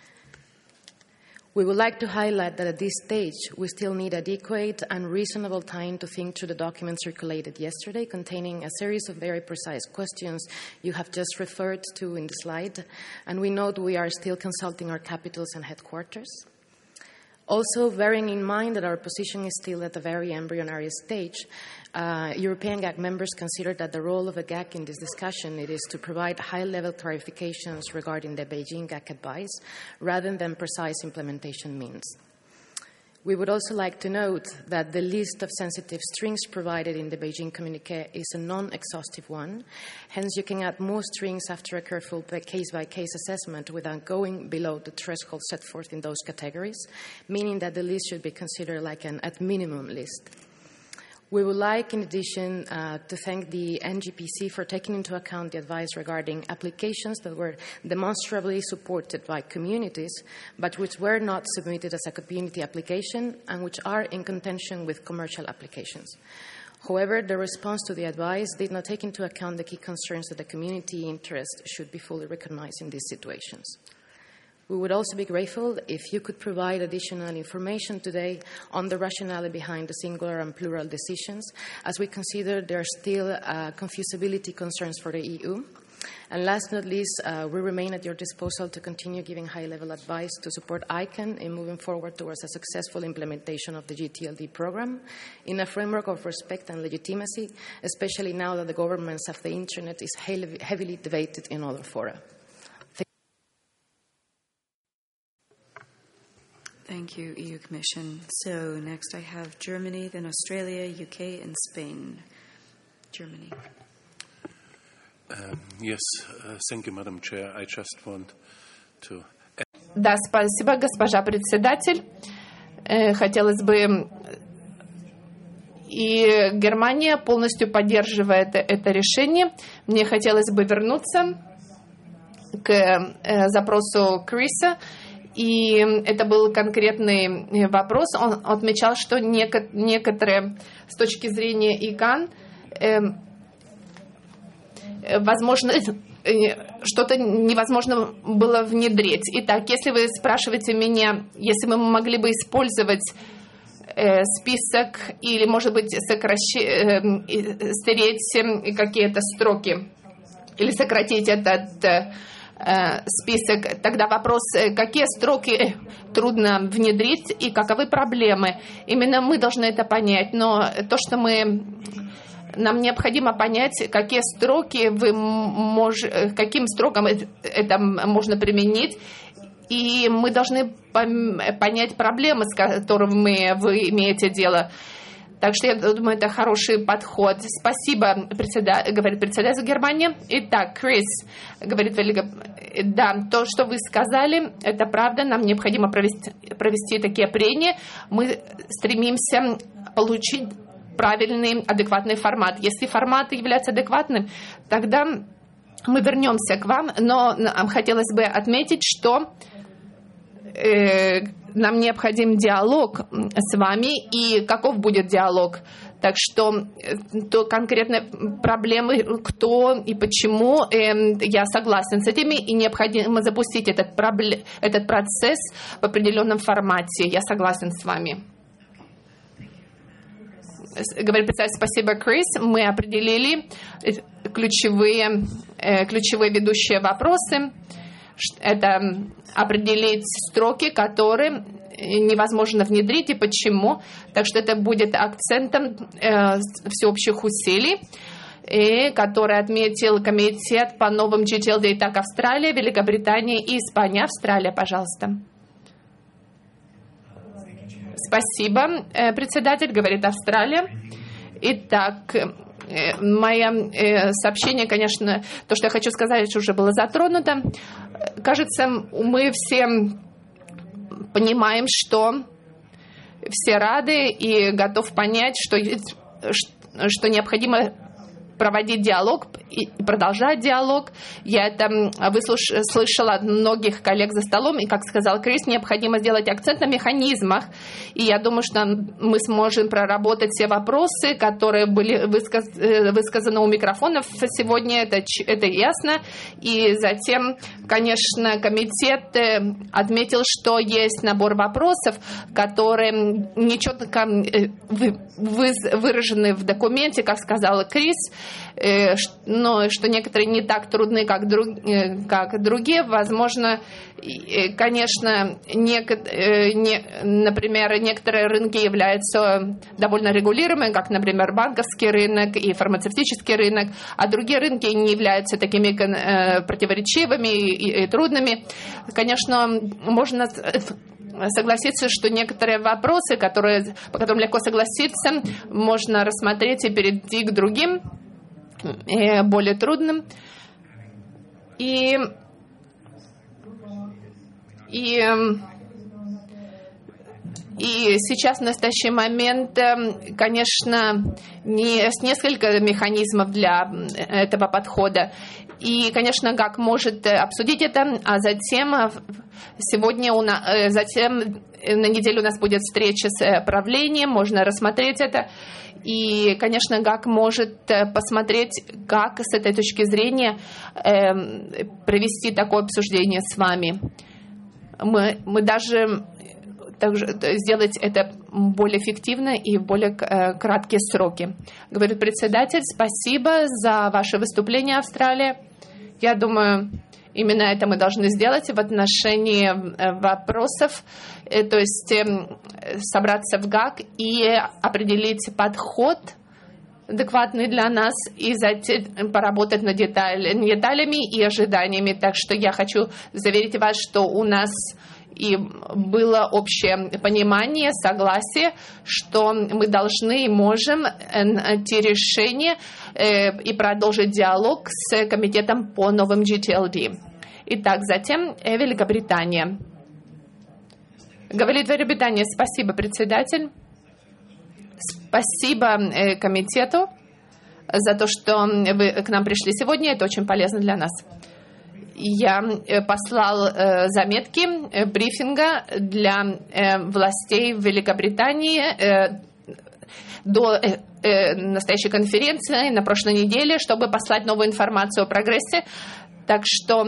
We would like to highlight that at this stage, we still need adequate and reasonable time to think through the documents circulated yesterday, containing a series of very precise questions you have just referred to in the slide, and we note we are still consulting our capitals and headquarters. Also, bearing in mind that our position is still at a very embryonic stage, European GAC members consider that the role of a GAC in this discussion is to provide high-level clarifications regarding the Beijing GAC advice rather than precise implementation means. We would also like to note that the list of sensitive strings provided in the Beijing communiqué is a non-exhaustive one. Hence, you can add more strings after a careful case-by-case assessment without going below the threshold set forth in those categories, meaning that the list should be considered like an at minimum list. We would like, in addition, to thank the NGPC for taking into account the advice regarding applications that were demonstrably supported by communities, but which were not submitted as a community application and which are in contention with commercial applications. However, the response to the advice did not take into account the key concerns that the community interest should be fully recognized in these situations. We would also be grateful if you could provide additional information today on the rationale behind the singular and plural decisions, as we consider there are still confusability concerns for the EU. And last but not least, we remain at your disposal to continue giving high-level advice to support ICANN in moving forward towards a successful implementation of the GTLD program in a framework of respect and legitimacy, especially now that the governance of the Internet is heavily debated in other fora. Thank you, EU Commission. So next I have Germany, then Australia, UK, and Spain. Germany. Yes, thank you, Madam Chair. I just want to... Да, спасибо, госпожа председатель. Хотелось бы... И Германия полностью поддерживает это решение. Мне хотелось бы вернуться к запросу Криса. И это был конкретный вопрос. Он отмечал, что некоторые с точки зрения ИКАНН, возможно, что-то невозможно было внедрить. Итак, если вы спрашиваете меня, если мы могли бы использовать список или, может быть, стереть какие-то строки или сократить этот список, тогда вопрос, какие строки трудно внедрить и каковы проблемы. Именно мы должны это понять, но то, что нам необходимо понять, какие строки каким строкам это можно применить, и мы должны понять проблемы, с которыми вы имеете дело. Так что я думаю, это хороший подход. Спасибо, говорит председатель Германии. Итак, Крис, говорит Велига, да, то, что вы сказали, это правда. Нам необходимо провести такие прения. Мы стремимся получить правильный, адекватный формат. Если формат является адекватным, тогда мы вернемся к вам. Но нам хотелось бы отметить, что нам необходим диалог с вами, и каков будет диалог. Так что то конкретные проблемы, кто и почему, я согласен с этими, и необходимо запустить этот процесс в определенном формате. Я согласен с вами. Говорит председатель, спасибо, Крис. Мы определили ключевые ведущие вопросы. Это определить строки, которые невозможно внедрить и почему. Так что это будет акцентом всеобщих усилий, который отметил комитет по новым GTLD, так Австралия, Великобритания и Испания. Австралия, пожалуйста. Спасибо, председатель, говорит Австралия. Итак, мое сообщение, конечно, то, что я хочу сказать, уже было затронуто. Кажется, мы все понимаем, что все рады и готовы понять, что необходимо проводить диалог и продолжать диалог. Я это слышала от многих коллег за столом, и, как сказал Крис, необходимо сделать акцент на механизмах. И я думаю, что мы сможем проработать все вопросы, которые были высказаны у микрофонов сегодня, это ясно. И затем, конечно, комитет отметил, что есть набор вопросов, которые нечетко выражены в документе, как сказала Крис, но что некоторые не так трудны, как другие. Возможно, конечно, например, некоторые рынки являются довольно регулируемыми, как, например, банковский рынок и фармацевтический рынок, а другие рынки не являются такими противоречивыми и трудными. Конечно, можно согласиться, что некоторые вопросы, по которым легко согласиться, можно рассмотреть и перейти к другим, более трудным. И сейчас, в настоящий момент, конечно, несколько механизмов для этого подхода. И, конечно, как может обсудить это, а затем затем на неделю у нас будет встреча с правлением, можно рассмотреть это. И, конечно, как может посмотреть, как с этой точки зрения провести такое обсуждение с вами. Мы даже сделать это более эффективно и в более краткие сроки. Говорит председатель, спасибо за ваше выступление, Австралия. Я думаю, именно это мы должны сделать в отношении вопросов, то есть собраться в ГАК и определить подход адекватный для нас и затем поработать над деталями и ожиданиями. Так что я хочу заверить вас, что у нас и было общее понимание, согласие, что мы должны и можем найти решение и продолжить диалог с комитетом по новым GTLD. Итак, затем Великобритания. Говорит Великобритания, спасибо, председатель. Спасибо комитету за то, что вы к нам пришли сегодня. Это очень полезно для нас. Я послал заметки брифинга для властей в Великобритании до настоящей конференции на прошлой неделе, чтобы послать новую информацию о прогрессе. Так что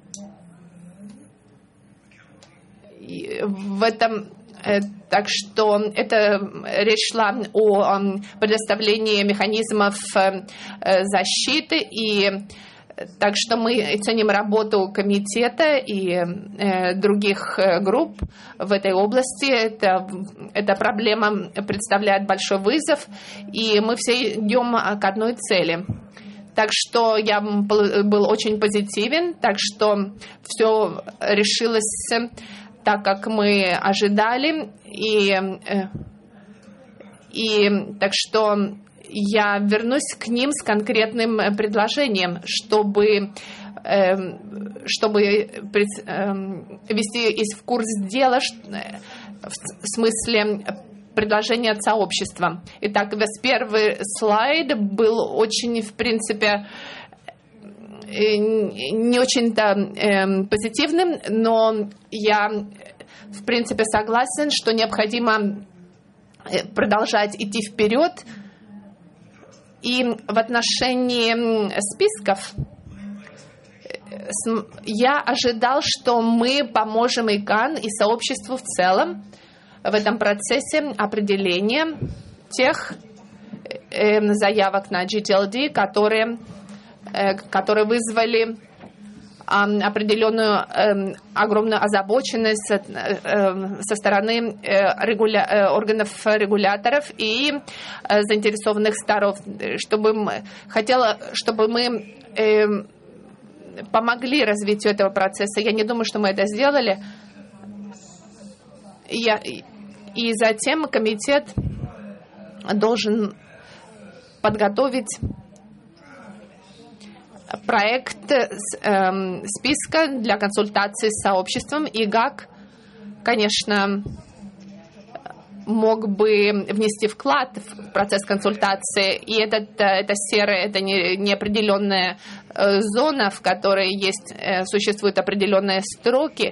эта речь шла о предоставлении механизмов защиты, и так что мы ценим работу комитета и других групп в этой области. Эта проблема представляет большой вызов, и мы все идем к одной цели. Так что я был очень позитивен, так что все решилось так, как мы ожидали, и так что я вернусь к ним с конкретным предложением, чтобы ввести в курс дела в смысле предложения от сообщества. Итак, весь первый слайд был очень, в принципе, не очень-то позитивным, но я, в принципе, согласен, что необходимо продолжать идти вперед. И в отношении списков я ожидал, что мы поможем ИКАН и сообществу в целом в этом процессе определения тех заявок на GTLD, которые вызвали определенную огромную озабоченность со стороны органов-регуляторов и заинтересованных сторон, чтобы мы помогли развитию этого процесса. Я не думаю, что мы это сделали. И затем комитет должен подготовить проект списка для консультаций с сообществом. И ГАК, конечно, мог бы внести вклад в процесс консультации. И это серая, это неопределенная зона, в которой существуют определенные строки,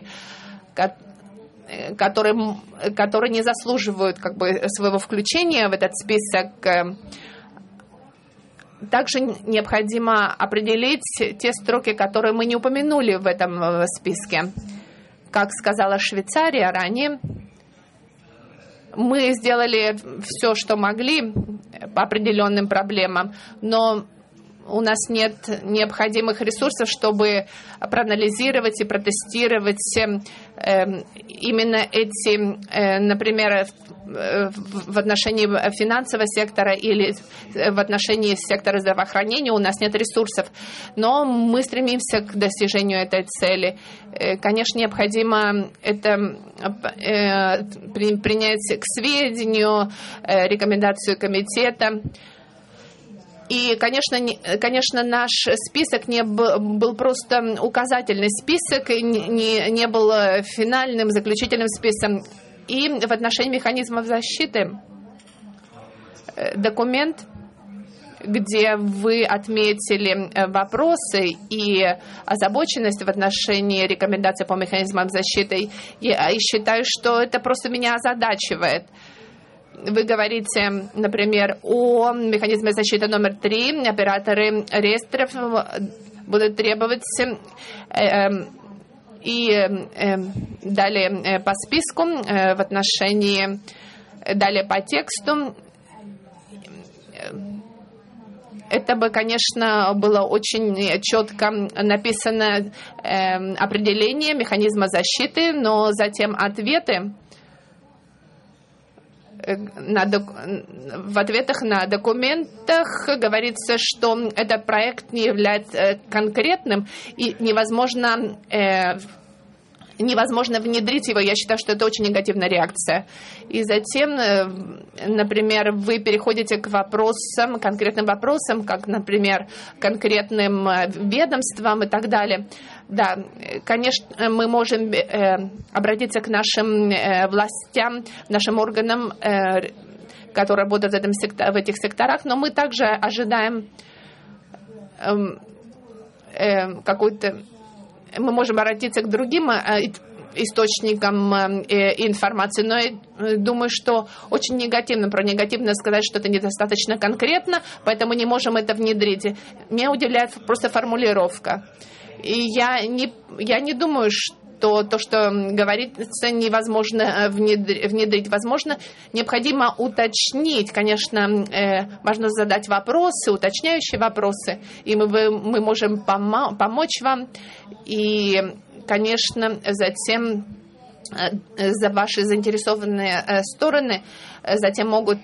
которые не заслуживают своего включения в этот список. Также необходимо определить те строки, которые мы не упомянули в этом списке. Как сказала Швейцария ранее, мы сделали все, что могли по определенным проблемам, но у нас нет необходимых ресурсов, чтобы проанализировать и протестировать именно эти, например, в отношении финансового сектора или в отношении сектора здравоохранения у нас нет ресурсов. Но мы стремимся к достижению этой цели. Конечно, необходимо это принять к сведению, рекомендацию комитета. И, конечно, наш список не был просто указательный список, не был финальным, заключительным списком. И в отношении механизмов защиты документ, где вы отметили вопросы и озабоченность в отношении рекомендаций по механизмам защиты, я считаю, что это просто меня озадачивает. Вы говорите, например, о механизме защиты номер 3. Операторы реестров будут требовать и далее по списку в отношении, далее по тексту. Это бы, конечно, было очень четко написано определение механизма защиты, но затем ответы в ответах на документах говорится, что этот проект не является конкретным и невозможно внедрить его. Я считаю, что это очень негативная реакция. И затем, например, вы переходите к вопросам, конкретным вопросам, как, например, конкретным ведомствам и так далее. Да, конечно, мы можем обратиться к нашим властям, нашим органам, которые работают в этих секторах, но мы также ожидаем какой-то... Мы можем обратиться к другим источникам информации, но я думаю, что очень негативно сказать, что это недостаточно конкретно, поэтому не можем это внедрить. Меня удивляет просто формулировка. И я не думаю, что то, что говорится, невозможно внедрить. Возможно, необходимо уточнить. Конечно, можно задать вопросы, уточняющие вопросы, и мы можем помочь вам. И, конечно, затем за ваши заинтересованные стороны затем могут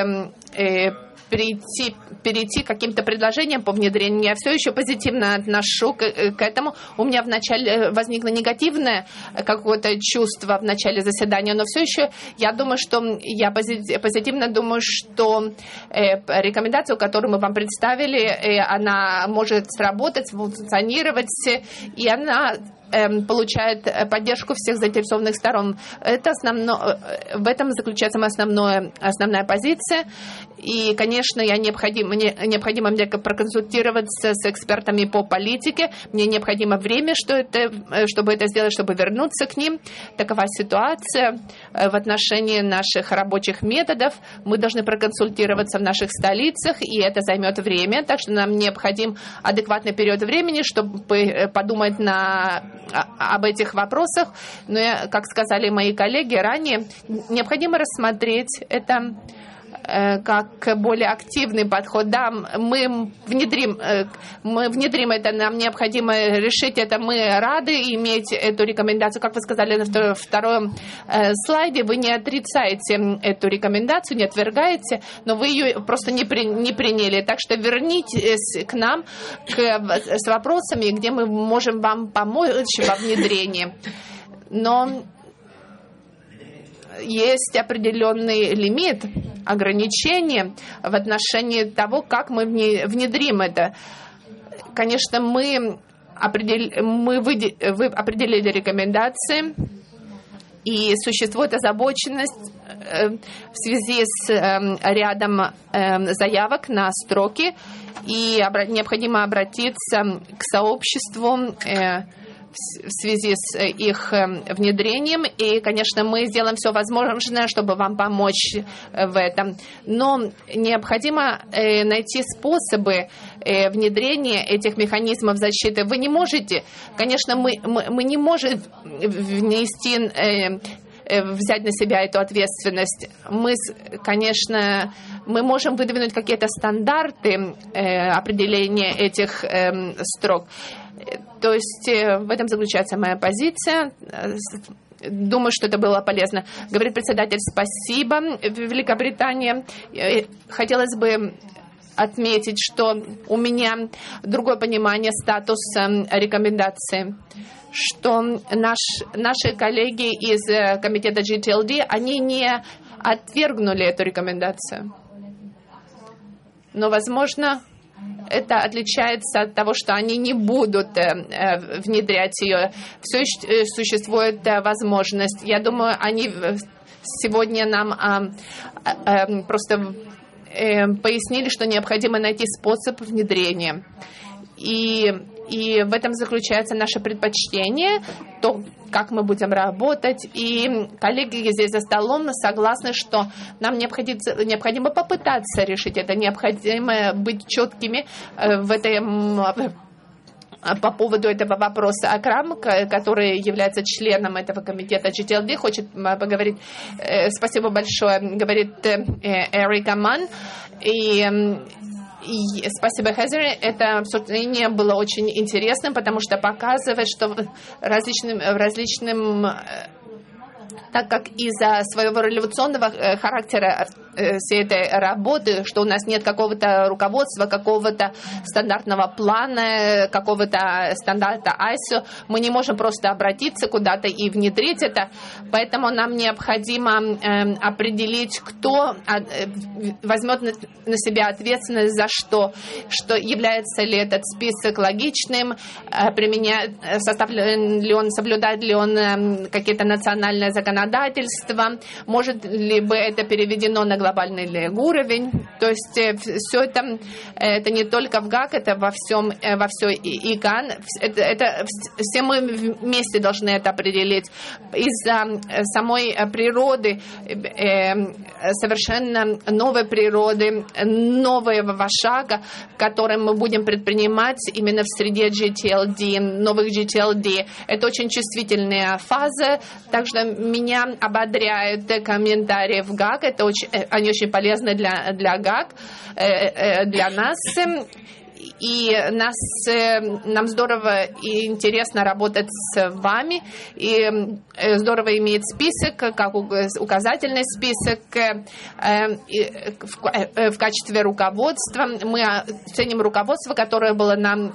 перейти к каким-то предложениям по внедрению. Я все еще позитивно отношу к этому. У меня вначале возникло негативное какое-то чувство в начале заседания, но все еще я думаю, что я позитивно думаю, что рекомендация, которую мы вам представили, она может сработать, функционировать, и она получает поддержку всех заинтересованных сторон. В этом заключается моя основная позиция. И, конечно, необходимо мне проконсультироваться с экспертами по политике. Мне необходимо время, чтобы это сделать, чтобы вернуться к ним. Такова ситуация в отношении наших рабочих методов. Мы должны проконсультироваться в наших столицах, и это займет время. Так что нам необходим адекватный период времени, чтобы подумать об этих вопросах. Но, как сказали мои коллеги ранее, необходимо рассмотреть это как более активный подход. Да, мы внедрим это, нам необходимо решить это. Мы рады иметь эту рекомендацию. Как вы сказали на втором слайде, вы не отрицаете эту рекомендацию, не отвергаете, но вы ее просто не приняли. Так что вернитесь к нам с вопросами, где мы можем вам помочь во внедрении. Но есть определенный лимит, ограничения в отношении того, как мы внедрим это. Конечно, вы определили рекомендации, и существует озабоченность в связи с рядом заявок на строки, и необходимо обратиться к сообществу в связи с их внедрением. И, конечно, мы сделаем все возможное, чтобы вам помочь в этом. Но необходимо найти способы внедрения этих механизмов защиты. Вы не можете, конечно, мы не можем взять на себя эту ответственность. Конечно, мы можем выдвинуть какие-то стандарты определения этих строк. То есть в этом заключается моя позиция. Думаю, что это было полезно. Говорит председатель, спасибо, Великобритания. Хотелось бы отметить, что у меня другое понимание статуса рекомендации, что наши коллеги из комитета GTLD, они не отвергнули эту рекомендацию. Но, возможно, это отличается от того, что они не будут внедрять ее. Все еще существует возможность. Я думаю, они сегодня нам просто пояснили, что необходимо найти способ внедрения. И в этом заключается наше предпочтение, то, как мы будем работать. И коллеги здесь за столом согласны, что нам необходимо попытаться решить это. Необходимо быть четкими по поводу этого вопроса. Акрам, который является членом этого комитета GTLD, хочет поговорить. Спасибо большое, говорит Эрика Манн. И спасибо, Хезер. Это обсуждение было очень интересным, потому что показывает, что так как из-за своего революционного характера всей этой работы, что у нас нет какого-то руководства, какого-то стандартного плана, какого-то стандарта ISO, мы не можем просто обратиться куда-то и внедрить это, поэтому нам необходимо определить, кто возьмет на себя ответственность за что является ли этот список логичным, соблюдает ли он какие-то национальные законодательства, может ли бы это переведено на глобальный уровень. То есть все это не только в ГАК, это во всей ИКАН. Это все мы вместе должны это определить. Из-за самой природы, совершенно новой природы, нового шага, который мы будем предпринимать именно в среде GTLD, новых GTLD. Это очень чувствительная фаза, так что меня ободряют комментарии в ГАК. Они очень полезны для ГАК, для нас. И нам здорово и интересно работать с вами. И здорово иметь список, как указательный список в качестве руководства. Мы ценим руководство, которое было нам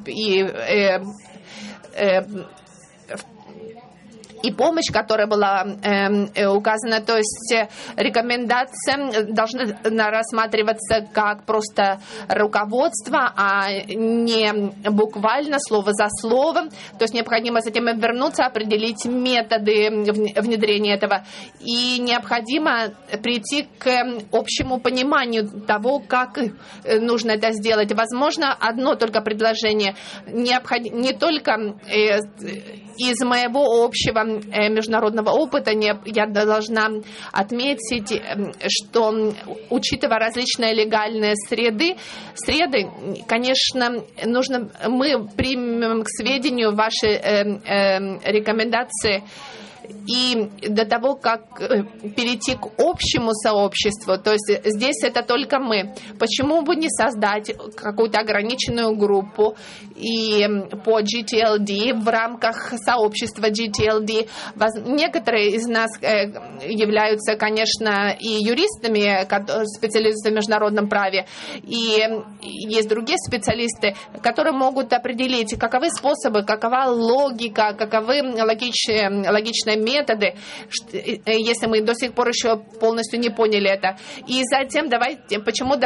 и помощь, которая была указана. То есть рекомендация должна рассматриваться как просто руководство, а не буквально слово за словом. То есть необходимо с этим вернуться, определить методы внедрения этого. И необходимо прийти к общему пониманию того, как нужно это сделать. Возможно, одно только предложение. Не только из моего общего международного опыта я должна отметить, что, учитывая различные легальные среды, конечно, мы примем к сведению ваши рекомендации И до того, как перейти к общему сообществу, то есть здесь это только мы, почему бы не создать какую-то ограниченную группу и по GTLD в рамках сообщества GTLD? Некоторые из нас являются, конечно, и юристами, специалистами в международном праве, и есть другие специалисты, которые могут определить, каковы способы, какова логика, каковы логичные методы, если мы до сих пор еще полностью не поняли это. И затем давайте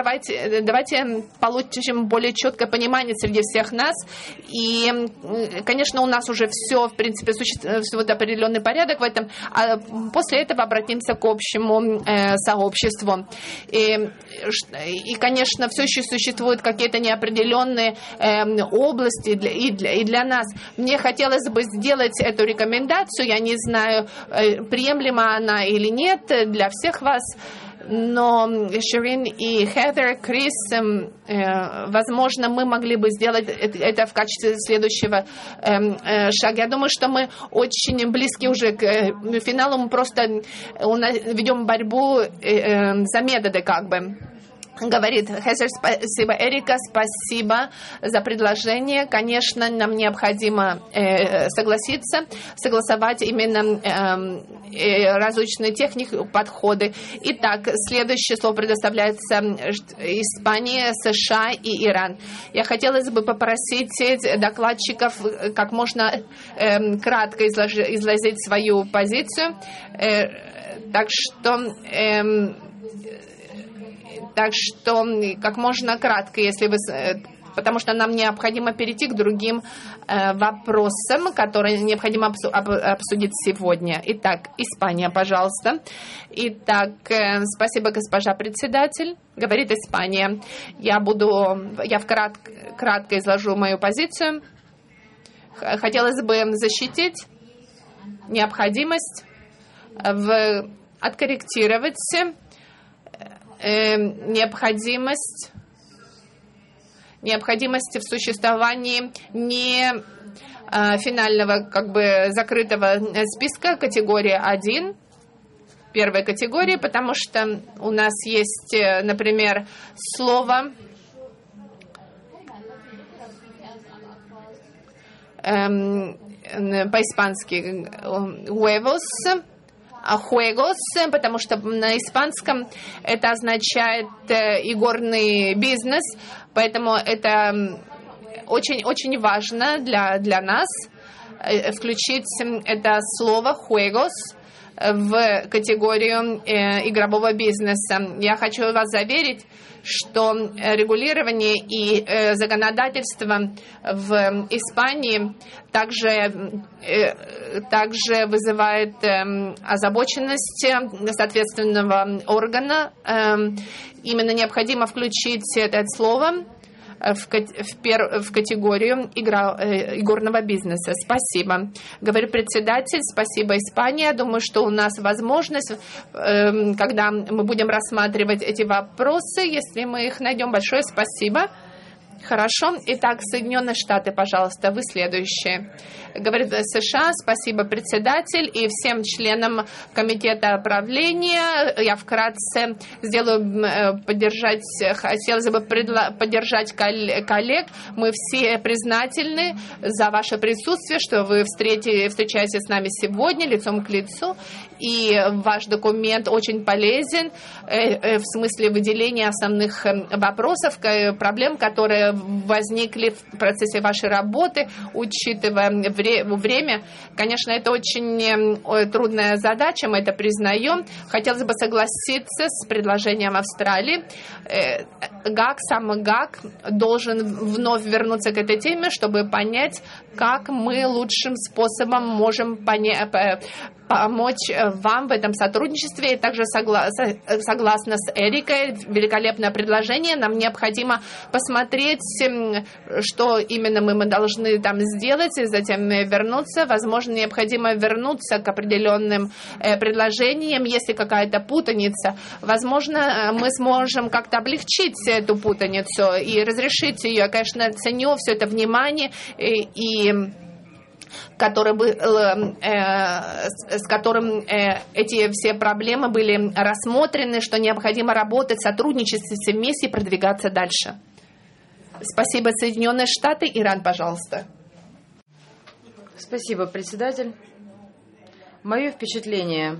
получим более четкое понимание среди всех нас. И, конечно, у нас уже все, в принципе, существует определенный порядок в этом, а после этого обратимся к общему сообществу. И, конечно, все еще существуют какие-то неопределенные области и для нас. Мне хотелось бы сделать эту рекомендацию, я не знаю, приемлема она или нет для всех вас, но Ширин и Хедер, Крис, возможно, мы могли бы сделать это в качестве следующего шага. Я думаю, что мы очень близки уже к финалу, мы просто ведем борьбу за методы, как бы. Говорит Хезер, спасибо, Эрика, спасибо за предложение. Конечно, нам необходимо согласовать именно различные техники, подходы. Итак, следующее слово предоставляется Испания, США и Иран. Я хотела бы попросить докладчиков как можно кратко изложить свою позицию. Так что как можно кратко, если вы, потому что нам необходимо перейти к другим вопросам, которые необходимо обсудить сегодня. Итак, Испания, пожалуйста. Итак, спасибо, госпожа председатель. Говорит Испания. Я кратко изложу мою позицию. Хотелось бы защитить необходимость откорректировать необходимости в существовании не финального, закрытого списка категории 1, первой категории, потому что у нас есть, например, слово по-испански huevos, juegos, потому что на испанском это означает игорный бизнес, поэтому это очень важно для нас включить это слово juegos в категорию игрового бизнеса. Я хочу вас заверить, что регулирование и законодательство в Испании также вызывает озабоченность соответственного органа. Именно необходимо включить это слово в категорию игорного бизнеса. Спасибо. Говорит председатель, спасибо, Испания. Думаю, что у нас возможность, когда мы будем рассматривать эти вопросы, если мы их найдем. Большое спасибо. Хорошо. Итак, Соединенные Штаты, пожалуйста, вы следующие. Говорит США, спасибо, председатель, и всем членам комитета правления. Я вкратце хотелось бы поддержать коллег. Мы все признательны за ваше присутствие, что вы встречаетесь с нами сегодня лицом к лицу. И ваш документ очень полезен в смысле выделения основных вопросов, проблем, которые возникли в процессе вашей работы, учитывая время. Конечно, это очень трудная задача, мы это признаем. Хотелось бы согласиться с предложением Австралии. Сам ГАК должен вновь вернуться к этой теме, чтобы понять, как мы лучшим способом можем помочь вам в этом сотрудничестве. И также согласна с Эрикой, великолепное предложение. Нам необходимо посмотреть, что именно мы должны там сделать, и затем вернуться. Возможно, необходимо вернуться к определенным предложениям, если какая-то путаница. Возможно, мы сможем как-то облегчить эту путаницу и разрешить ее. Я, конечно, ценю все это внимание и с которым эти все проблемы были рассмотрены, что необходимо работать, сотрудничать все вместе и продвигаться дальше. Спасибо, Соединенные Штаты. Иран, пожалуйста. Спасибо, председатель. Мое впечатление,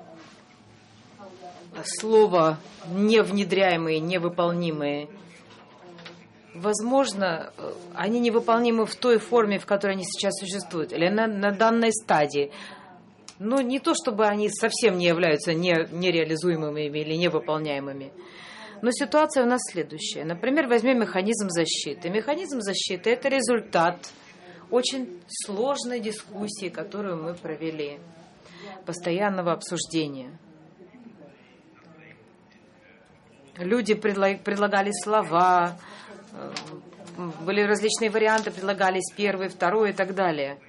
слово «невнедряемые», «невыполнимые», возможно, они невыполнимы в той форме, в которой они сейчас существуют, или на данной стадии. Но не то, чтобы они совсем не являются нереализуемыми или невыполняемыми. Но ситуация у нас следующая. Например, возьмем механизм защиты. Механизм защиты – это результат очень сложной дискуссии, которую мы провели, постоянного обсуждения. Люди предлагали слова, были различные варианты, предлагались первый, второй и так далее.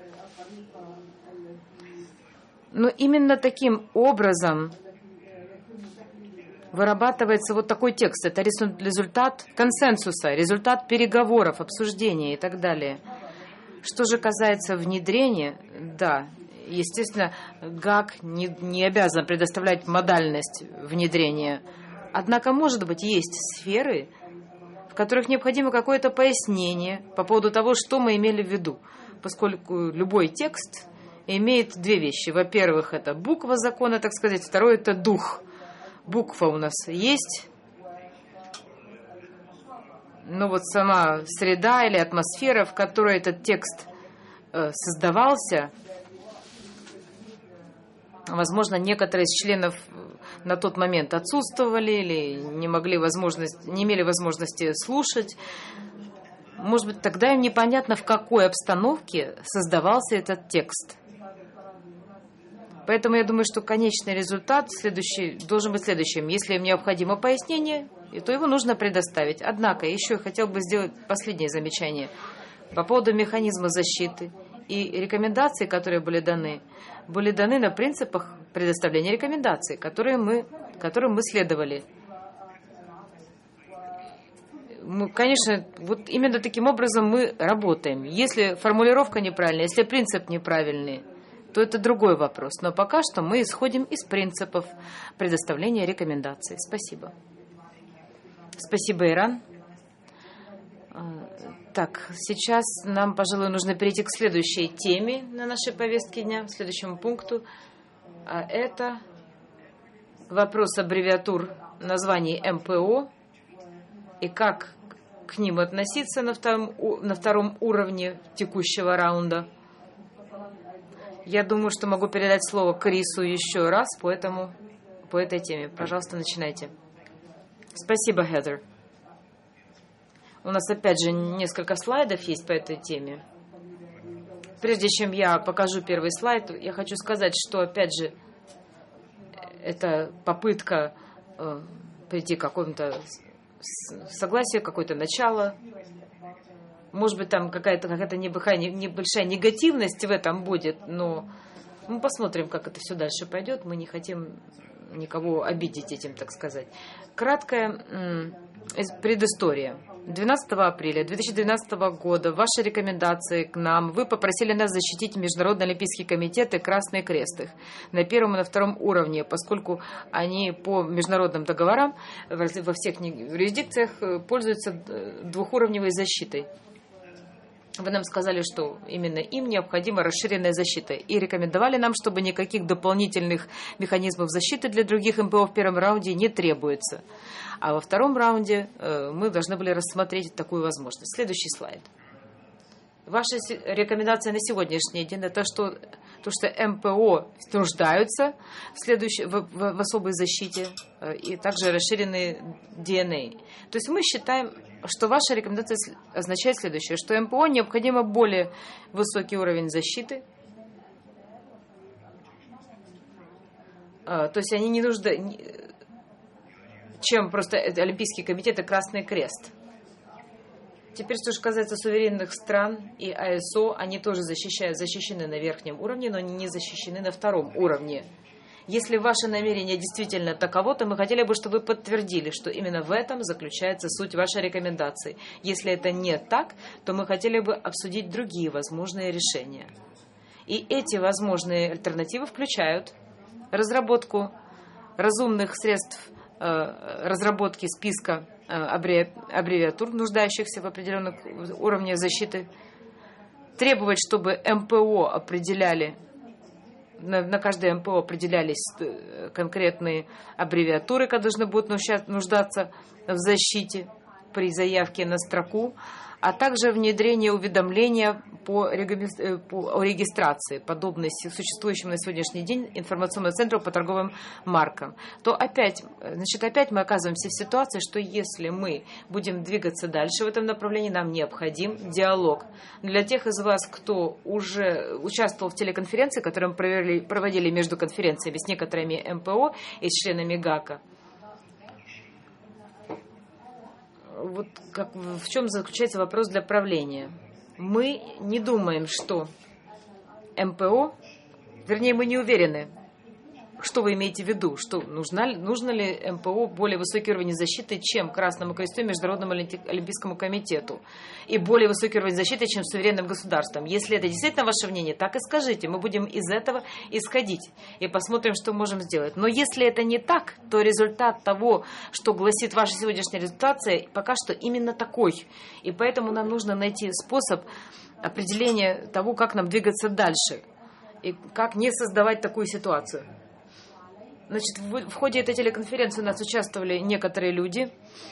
Но именно таким образом вырабатывается вот такой текст. Это результат консенсуса, результат переговоров, обсуждения и так далее. Что же касается внедрения, да, естественно, ГАК не обязан предоставлять модальность внедрения. Однако, может быть, есть сферы, в которых необходимо какое-то пояснение по поводу того, что мы имели в виду, поскольку любой текст имеет две вещи. Во-первых, это буква закона, так сказать, второе – это дух. Буква у нас есть, но вот сама среда или атмосфера, в которой этот текст создавался, возможно, некоторые из членов на тот момент отсутствовали или не имели возможности слушать. Может быть, тогда им непонятно, в какой обстановке создавался этот текст. Поэтому я думаю, что конечный результат должен быть следующим. Если им необходимо пояснение, то его нужно предоставить. Однако, еще я хотел бы сделать последнее замечание по поводу механизма защиты и рекомендаций, которые были даны на принципах предоставления рекомендаций, которым мы следовали. Конечно, вот именно таким образом мы работаем. Если формулировка неправильная, если принцип неправильный, то это другой вопрос. Но пока что мы исходим из принципов предоставления рекомендаций. Спасибо. Спасибо, Иран. Так, сейчас нам, пожалуй, нужно перейти к следующей теме на нашей повестке дня, к следующему пункту. А это вопрос аббревиатур названий МПО и как к ним относиться на втором уровне текущего раунда. Я думаю, что могу передать слово Крису еще раз по этой теме. Пожалуйста, начинайте. Спасибо, Хедер. У нас опять же несколько слайдов есть по этой теме. Прежде чем я покажу первый слайд, я хочу сказать, что опять же это попытка прийти к какому-то согласию, какое-то начало. Может быть, там какая-то небольшая негативность в этом будет, но мы посмотрим, как это все дальше пойдет. Мы не хотим никого обидеть этим, так сказать. Краткая предыстория. 12 апреля 2012 года в вашей рекомендации к нам вы попросили нас защитить Международный Олимпийский комитет и Красный Крест их на первом и на втором уровне, поскольку они по международным договорам во всех юрисдикциях пользуются двухуровневой защитой. Вы нам сказали, что именно им необходима расширенная защита и рекомендовали нам, чтобы никаких дополнительных механизмов защиты для других МПО в первом раунде не требуется. А во втором раунде мы должны были рассмотреть такую возможность. Следующий слайд. Ваша рекомендация на сегодняшний день – это что МПО нуждаются в особой защите и также расширенные DNA. То есть мы считаем, что ваша рекомендация означает следующее, что МПО необходимо более высокий уровень защиты. То есть они не нужны, чем просто Олимпийский комитет и Красный Крест. Теперь, что же касается суверенных стран и АСО, они тоже защищены на верхнем уровне, но они не защищены на втором уровне. Если ваше намерение действительно таково, то мы хотели бы, чтобы вы подтвердили, что именно в этом заключается суть вашей рекомендации. Если это не так, то мы хотели бы обсудить другие возможные решения. И эти возможные альтернативы включают разработку разумных средств разработки списка аббревиатур, нуждающихся в определенных уровнях защиты, требовать, чтобы МПО определяли, на каждое МПО определялись конкретные аббревиатуры, которые должны будут нуждаться в защите при заявке на строку, а также внедрение уведомления о регистрации, подобной существующему на сегодняшний день информационному центру по торговым маркам, то опять мы оказываемся в ситуации, что если мы будем двигаться дальше в этом направлении, нам необходим диалог. Для тех из вас, кто уже участвовал в телеконференции, которую мы проводили между конференциями с некоторыми МПО и с членами ГАКа, вот в чем заключается вопрос для правления. Мы не думаем, что МПО, вернее, мы не уверены, что вы имеете в виду, что нужно ли МПО более высокий уровень защиты, чем Красному Кресту и Международному Олимпийскому комитету, и более высокий уровень защиты, чем суверенным государствам. Если это действительно ваше мнение, так и скажите, мы будем из этого исходить и посмотрим, что можем сделать. Но если это не так, то результат того, что гласит ваша сегодняшняя результация, пока что именно такой. И поэтому нам нужно найти способ определения того, как нам двигаться дальше, и как не создавать такую ситуацию. Значит, в ходе этой телеконференции у нас участвовали некоторые люди.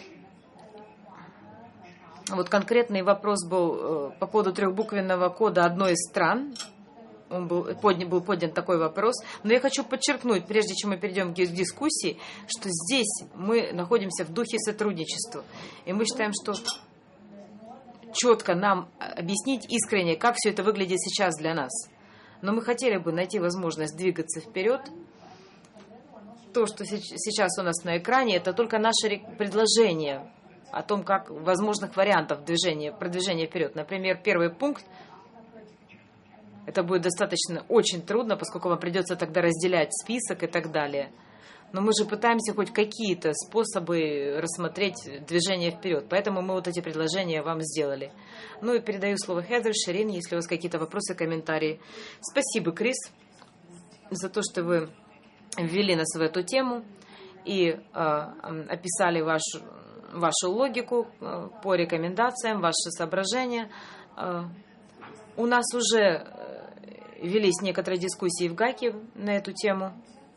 Вот конкретный вопрос был по поводу трехбуквенного кода одной из стран. Был поднят такой вопрос. Но я хочу подчеркнуть, прежде чем мы перейдем к дискуссии, что здесь мы находимся в духе сотрудничества. И мы считаем, что четко нам объяснить искренне, как все это выглядит сейчас для нас. Но мы хотели бы найти возможность двигаться вперед. То, что сейчас у нас на экране, это только наше предложение о том, как возможных вариантов продвижения вперед. Например, первый пункт, это будет достаточно очень трудно, поскольку вам придется тогда разделять список и так далее. Но мы же пытаемся хоть какие-то способы рассмотреть движение вперед. Поэтому мы вот эти предложения вам сделали. Ну и передаю слово Хедер, Ширин, если у вас какие-то вопросы, комментарии. Спасибо, Крис, за то, что вы ввели нас в эту тему и описали вашу логику по рекомендациям, ваши соображения. У нас уже велись некоторые дискуссии в ГАКе на эту тему.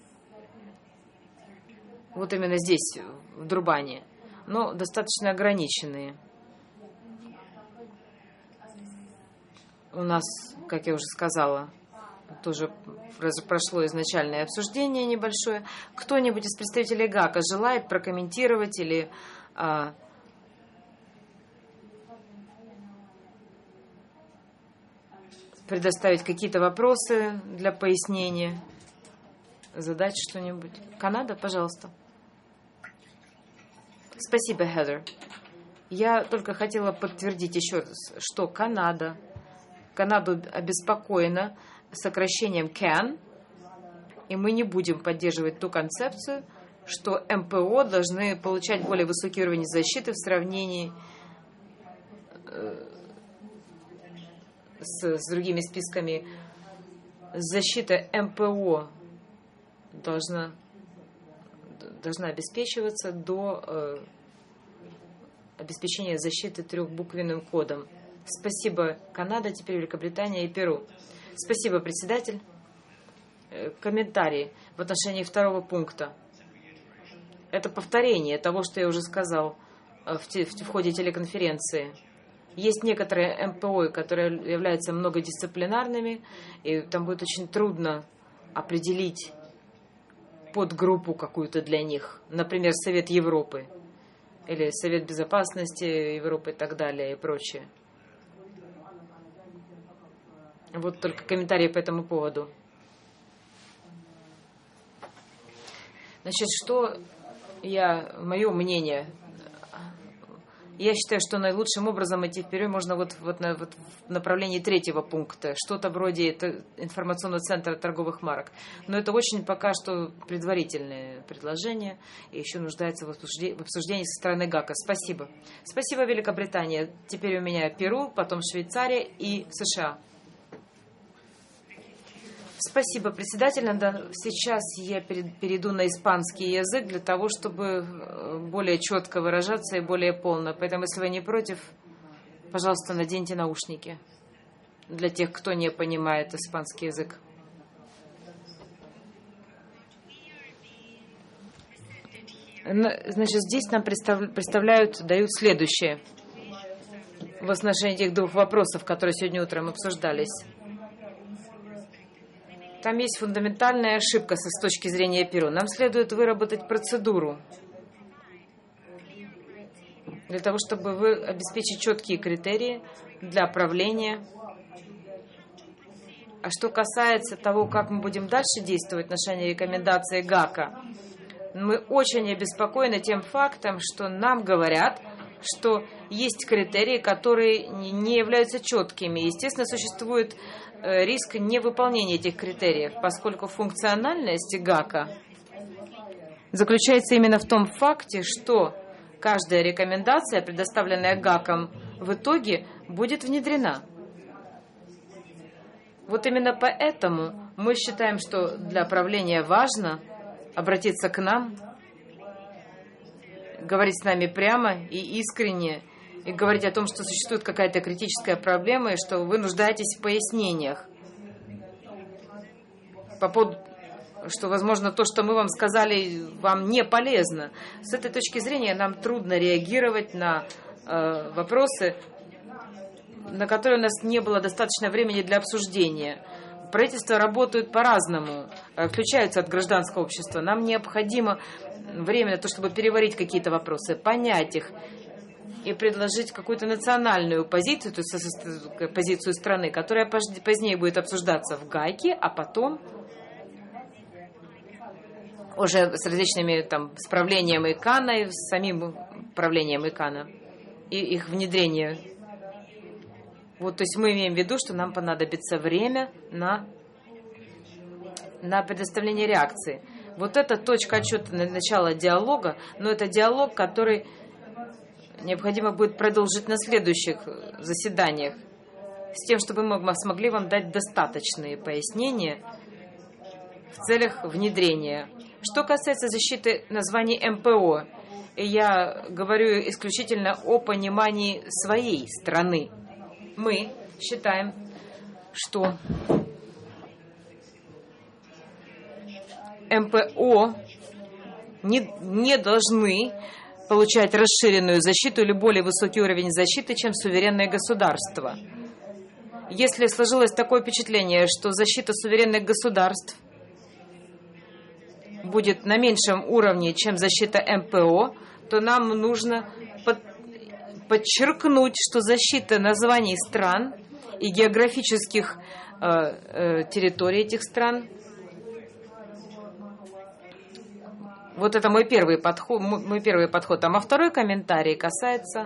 Вот именно здесь, в Дурбане, но достаточно ограниченные. У нас, как я уже сказала, тоже прошло изначальное обсуждение небольшое. Кто-нибудь из представителей ГАКа желает прокомментировать или предоставить какие-то вопросы для пояснения, задать что-нибудь? Канада, пожалуйста. Спасибо, Хедер. Я только хотела подтвердить еще раз, что Канаду обеспокоена сокращением CAN, и мы не будем поддерживать ту концепцию, что МПО должны получать более высокий уровень защиты в сравнении с другими списками. Защита МПО должна обеспечиваться до обеспечения защиты трехбуквенным кодом. Спасибо, Канада, теперь Великобритания и Перу. Спасибо, председатель. Комментарии в отношении второго пункта. Это повторение того, что я уже сказал в ходе телеконференции. Есть некоторые МПО, которые являются многодисциплинарными, и там будет очень трудно определить подгруппу какую-то для них. Например, Совет Европы или Совет Безопасности Европы и так далее и прочее. Вот только комментарии по этому поводу. Значит, мое мнение, Я считаю, что наилучшим образом идти вперед можно вот в направлении третьего пункта, что-то вроде информационного центра торговых марок. Но это очень пока что предварительное предложение и еще нуждается в обсуждении со стороны ГАКа. Спасибо. Спасибо, Великобритания. Теперь у меня Перу, потом Швейцария и США. Спасибо, председатель. Сейчас я перейду на испанский язык для того, чтобы более четко выражаться и более полно. Поэтому, если вы не против, пожалуйста, наденьте наушники для тех, кто не понимает испанский язык. Значит, здесь нам дают следующее в отношении этих двух вопросов, которые сегодня утром обсуждались. Там есть фундаментальная ошибка с точки зрения Перу. Нам следует выработать процедуру для того, чтобы обеспечить четкие критерии для правления. А что касается того, как мы будем дальше действовать в отношении рекомендаций ГАКа, мы очень обеспокоены тем фактом, что нам говорят, что есть критерии, которые не являются четкими. Естественно, существует риск невыполнения этих критериев, поскольку функциональность ГАКа заключается именно в том факте, что каждая рекомендация, предоставленная ГАКом, в итоге будет внедрена. Вот именно поэтому мы считаем, что для правления важно обратиться к нам, говорить с нами прямо и искренне, и говорить о том, что существует какая-то критическая проблема, и что вы нуждаетесь в пояснениях. По поводу, что, возможно, то, что мы вам сказали, вам не полезно. С этой точки зрения нам трудно реагировать на вопросы, на которые у нас не было достаточно времени для обсуждения. Правительства работают по-разному, отличаются от гражданского общества. Нам необходимо время на то, чтобы переварить какие-то вопросы, понять их и предложить какую-то национальную позицию, то есть позицию страны, которая позднее будет обсуждаться в ГАКе, а потом уже с различными с правлением ИКАНа, и с самим правлением ИКАНа и их внедрение. Вот, то есть мы имеем в виду, что нам понадобится время на предоставление реакции. Вот это точка отсчета начала диалога, но это диалог, который необходимо будет продолжить на следующих заседаниях, с тем, чтобы мы смогли вам дать достаточные пояснения в целях внедрения. Что касается защиты названий МПО, я говорю исключительно о понимании своей страны. Мы считаем, что МПО не должны получать расширенную защиту или более высокий уровень защиты, чем суверенное государство. Если сложилось такое впечатление, что защита суверенных государств будет на меньшем уровне, чем защита МПО, то нам нужно подчеркнуть, что защита названий стран и географических территорий этих стран, вот это мой первый подход. А мой второй комментарий касается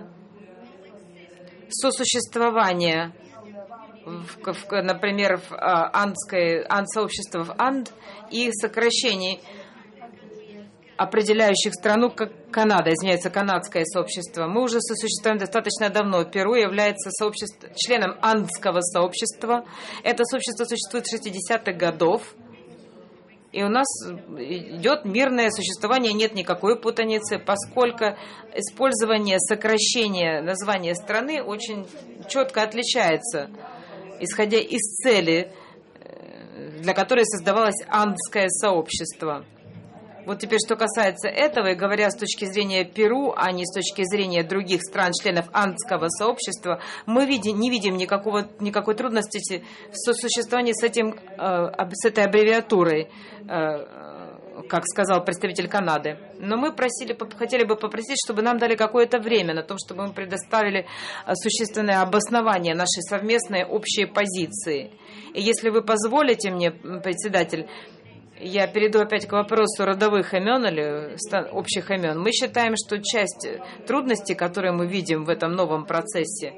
сосуществования, например, сообщества в Анд и сокращений, определяющих страну как Канада, канадское сообщество. Мы уже сосуществуем достаточно давно. Перу является членом андского сообщества. Это сообщество существует с 60-х годов. И у нас идет мирное существование, нет никакой путаницы, поскольку использование сокращения названия страны очень четко отличается, исходя из цели, для которой создавалось андское сообщество. Вот теперь, что касается этого, и говоря с точки зрения Перу, а не с точки зрения других стран-членов андского сообщества, мы не видим никакой трудности в сосуществовании с этой аббревиатурой, как сказал представитель Канады. Но мы хотели бы попросить, чтобы нам дали какое-то время на то, чтобы мы предоставили существенное обоснование нашей совместной общей позиции. И если вы позволите мне, председатель, Я перейду опять к вопросу родовых имен или общих имен. Мы считаем, что часть трудностей, которые мы видим в этом новом процессе,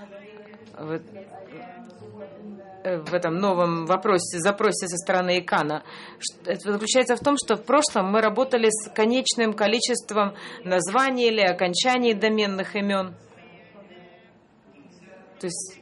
в этом новом запросе со стороны ИКАНа, это заключается в том, что в прошлом мы работали с конечным количеством названий или окончаний доменных имен. То есть,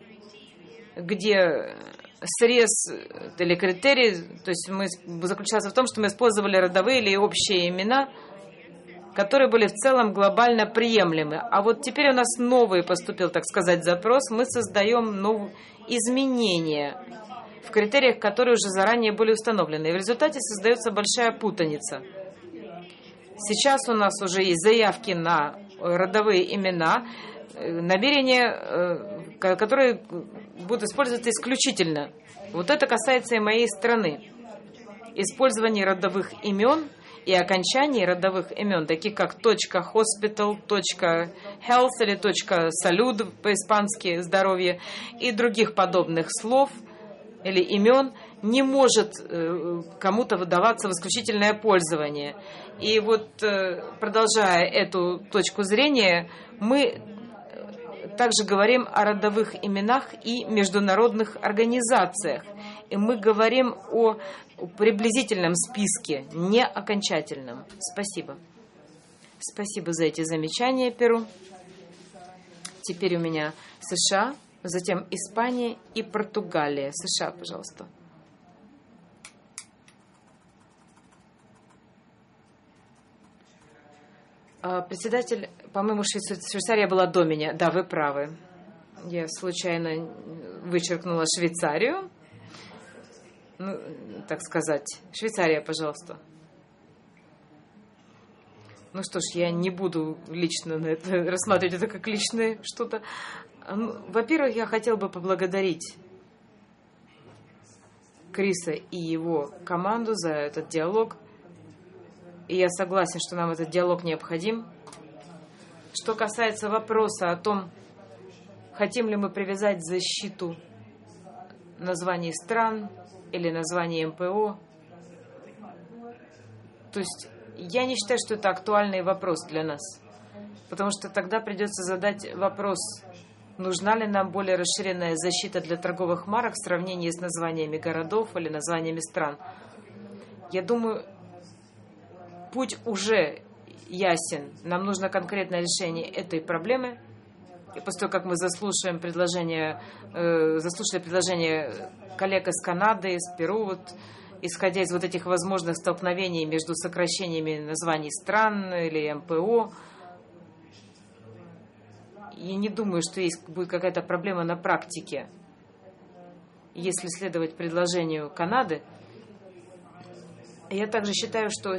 где срез или критерий, то есть заключался в том, что мы использовали родовые или общие имена, которые были в целом глобально приемлемы. А вот теперь у нас новый поступил, так сказать, запрос. Мы создаем новые изменения в критериях, которые уже заранее были установлены. И в результате создается большая путаница. Сейчас у нас уже есть заявки на родовые имена, намерения, которые будут использоваться исключительно. Вот это касается и моей страны. Использование родовых имен и окончаний родовых имен, таких как .hospital, .health или .salud по-испански «здоровье» и других подобных слов или имен, не может кому-то выдаваться в исключительное пользование. И вот, продолжая эту точку зрения, мы также говорим о родовых именах и международных организациях. И мы говорим о приблизительном списке, не окончательном. Спасибо. Спасибо за эти замечания, Перу. Теперь у меня США, затем Испания и Португалия. США, пожалуйста. Председатель, по-моему, Швейцария была до меня. Да, вы правы. Я случайно вычеркнула Швейцарию. Ну, так сказать. Швейцария, пожалуйста. Ну что ж, я не буду лично рассматривать это как личное что-то. Во-первых, я хотел бы поблагодарить Криса и его команду за этот диалог. И я согласен, что нам этот диалог необходим. Что касается вопроса о том, хотим ли мы привязать защиту названий стран или названий МПО, то есть я не считаю, что это актуальный вопрос для нас. Потому что тогда придется задать вопрос, нужна ли нам более расширенная защита для торговых марок в сравнении с названиями городов или названиями стран. Я думаю, путь уже ясен. Нам нужно конкретное решение этой проблемы. И после того, как мы заслушали предложение коллег из Канады, из Перу, вот, исходя из вот этих возможных столкновений между сокращениями названий стран или МПО, я не думаю, что будет какая-то проблема на практике. Если следовать предложению Канады, я также считаю, что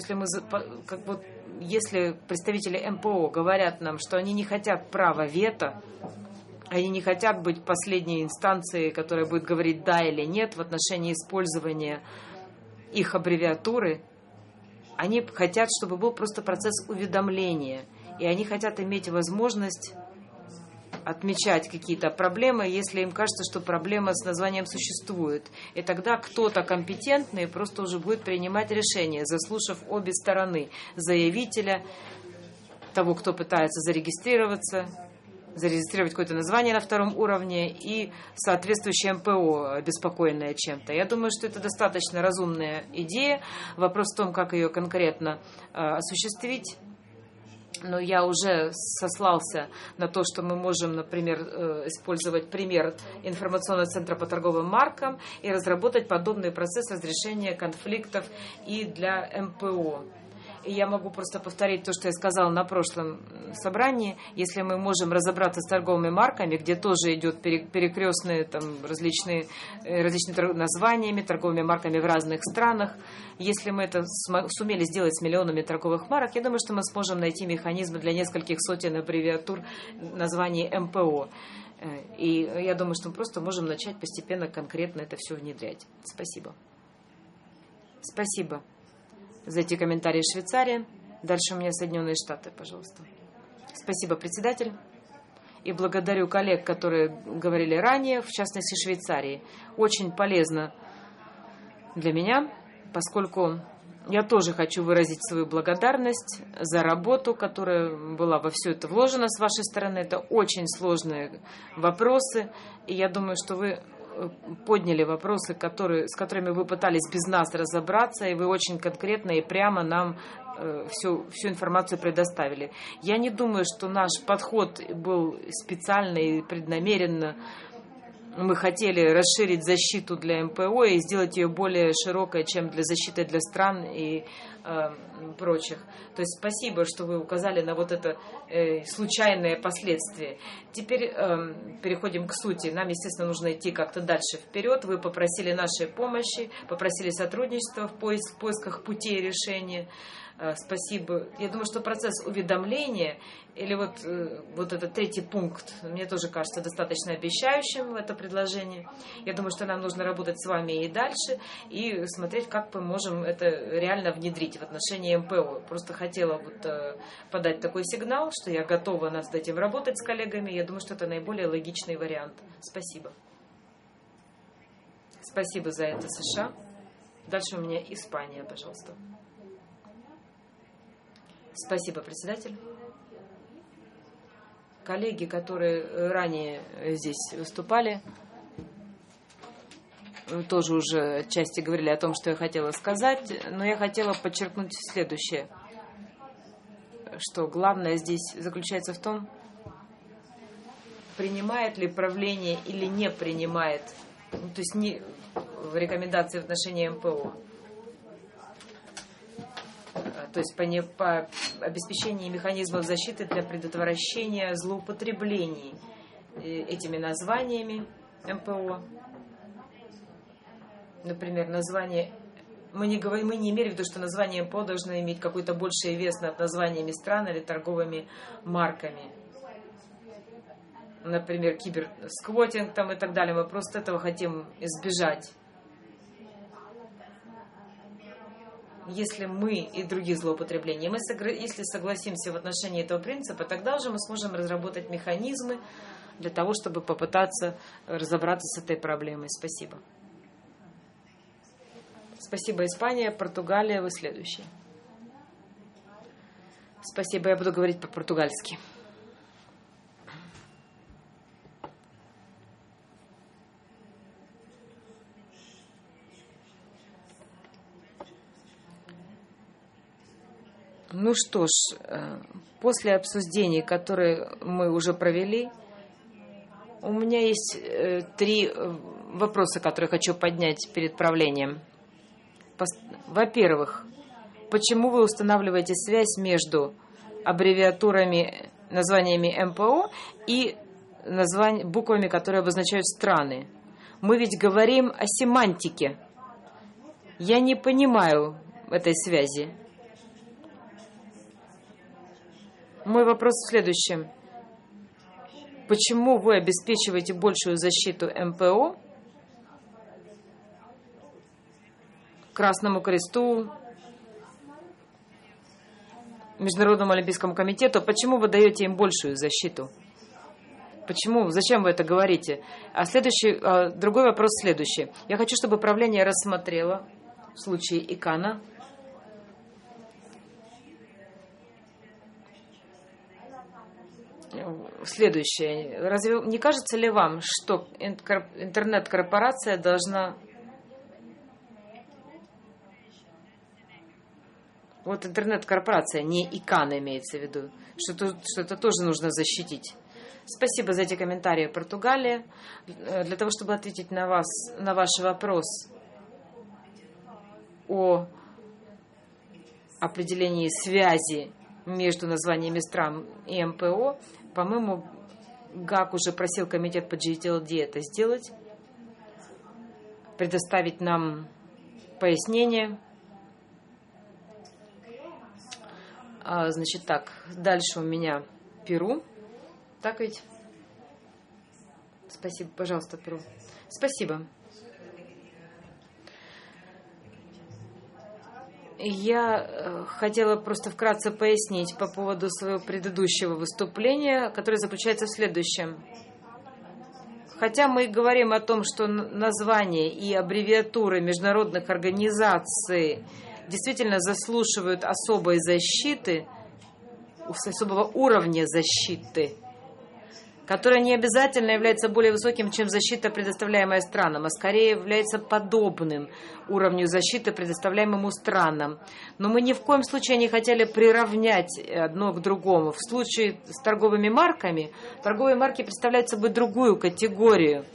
если представители МПО говорят нам, что они не хотят права вето, они не хотят быть последней инстанцией, которая будет говорить «да» или «нет» в отношении использования их аббревиатуры, они хотят, чтобы был просто процесс уведомления, и они хотят иметь возможность отмечать какие-то проблемы, если им кажется, что проблема с названием существует. И тогда кто-то компетентный просто уже будет принимать решение, заслушав обе стороны: заявителя, того, кто пытается зарегистрировать какое-то название на втором уровне, и соответствующее МПО, обеспокоенное чем-то. Я думаю, что это достаточно разумная идея. Вопрос в том, как ее конкретно осуществить. Но я уже сослался на то, что мы можем, например, использовать пример информационного центра по торговым маркам и разработать подобный процесс разрешения конфликтов и для МПО. И я могу просто повторить то, что я сказала на прошлом собрании. Если мы можем разобраться с торговыми марками, где тоже идет перекрестные различные названиями, торговыми марками в разных странах, если мы это сумели сделать с миллионами торговых марок, я думаю, что мы сможем найти механизмы для нескольких сотен аббревиатур названий МПО. И я думаю, что мы просто можем начать постепенно конкретно это все внедрять. Спасибо. Спасибо за эти комментарии Швейцария. Дальше у меня Соединенные Штаты, пожалуйста. Спасибо, председатель. И благодарю коллег, которые говорили ранее, в частности Швейцарии. Очень полезно для меня поскольку я тоже хочу выразить свою благодарность за работу, которая была во все это вложена с вашей стороны. Это очень сложные вопросы, и я думаю, что вы подняли вопросы, с которыми вы пытались без нас разобраться, и вы очень конкретно и прямо нам всю информацию предоставили. Я не думаю, что наш подход был специально и преднамеренно. Мы хотели расширить защиту для МПО и сделать ее более широкой, чем для защиты для стран и прочих. То есть спасибо, что вы указали на вот это случайное последствие. Теперь переходим к сути. Нам, естественно, нужно идти как-то дальше вперед. Вы попросили нашей помощи, попросили сотрудничества в поисках путей решения. Спасибо. Я думаю, что процесс уведомления или вот этот третий пункт, мне тоже кажется достаточно обещающим, это предложение. Я думаю, что нам нужно работать с вами и дальше, и смотреть, как мы можем это реально внедрить в отношении МПО. Просто хотела подать такой сигнал, что я готова над этим работать с коллегами. Я думаю, что это наиболее логичный вариант. Спасибо. Спасибо за это, США. Дальше у меня Испания, пожалуйста. Спасибо, председатель. Коллеги, которые ранее здесь выступали, тоже уже отчасти говорили о том, что я хотела сказать, но я хотела подчеркнуть следующее, что главное здесь заключается в том, принимает ли правление или не принимает, то есть не рекомендации в отношении МПО. То есть по обеспечению механизмов защиты для предотвращения злоупотреблений этими названиями МПО. Например, название... Мы не имели в виду, что название МПО должно иметь какой-то больший вес над названиями стран или торговыми марками. Например, киберсквотинг там и так далее. Мы просто этого хотим избежать. Если мы и другие злоупотребления, если согласимся в отношении этого принципа, тогда уже мы сможем разработать механизмы для того, чтобы попытаться разобраться с этой проблемой. Спасибо. Спасибо, Испания. Португалия, вы следующие. Спасибо, я буду говорить по-португальски. Ну что ж, после обсуждений, которые мы уже провели, у меня есть 3 вопроса, которые хочу поднять перед правлением. Во-первых, почему вы устанавливаете связь между аббревиатурами, названиями МПО и буквами, которые обозначают страны? Мы ведь говорим о семантике. Я не понимаю этой связи. Мой вопрос в следующем. Почему вы обеспечиваете большую защиту МПО, Красному Кресту, Международному Олимпийскому комитету? Почему вы даете им большую защиту? Почему? Зачем вы это говорите? Другой вопрос следующий. Я хочу, чтобы правление рассмотрело в случае ИКАНа следующее. Разве не кажется ли вам, что интернет-корпорация должна... Вот интернет-корпорация, не ИКАН имеется в виду, что это тоже нужно защитить. Спасибо за эти комментарии, Португалия. Для того, чтобы ответить на ваш вопрос о определении связи между названиями стран и МПО, по-моему, ГАК уже просил комитет по GTLD это сделать, предоставить нам пояснение. Значит так, дальше у меня Перу. Так ведь? Спасибо, пожалуйста, Перу. Спасибо. Я хотела просто вкратце пояснить по поводу своего предыдущего выступления, которое заключается в следующем. Хотя мы говорим о том, что названия и аббревиатуры международных организаций действительно заслуживают особой защиты, особого уровня защиты, которая не обязательно является более высоким, чем защита, предоставляемая странам, а скорее является подобным уровню защиты, предоставляемому странам. Но мы ни в коем случае не хотели приравнять одно к другому. В случае с торговыми марками, торговые марки представляют собой другую категорию.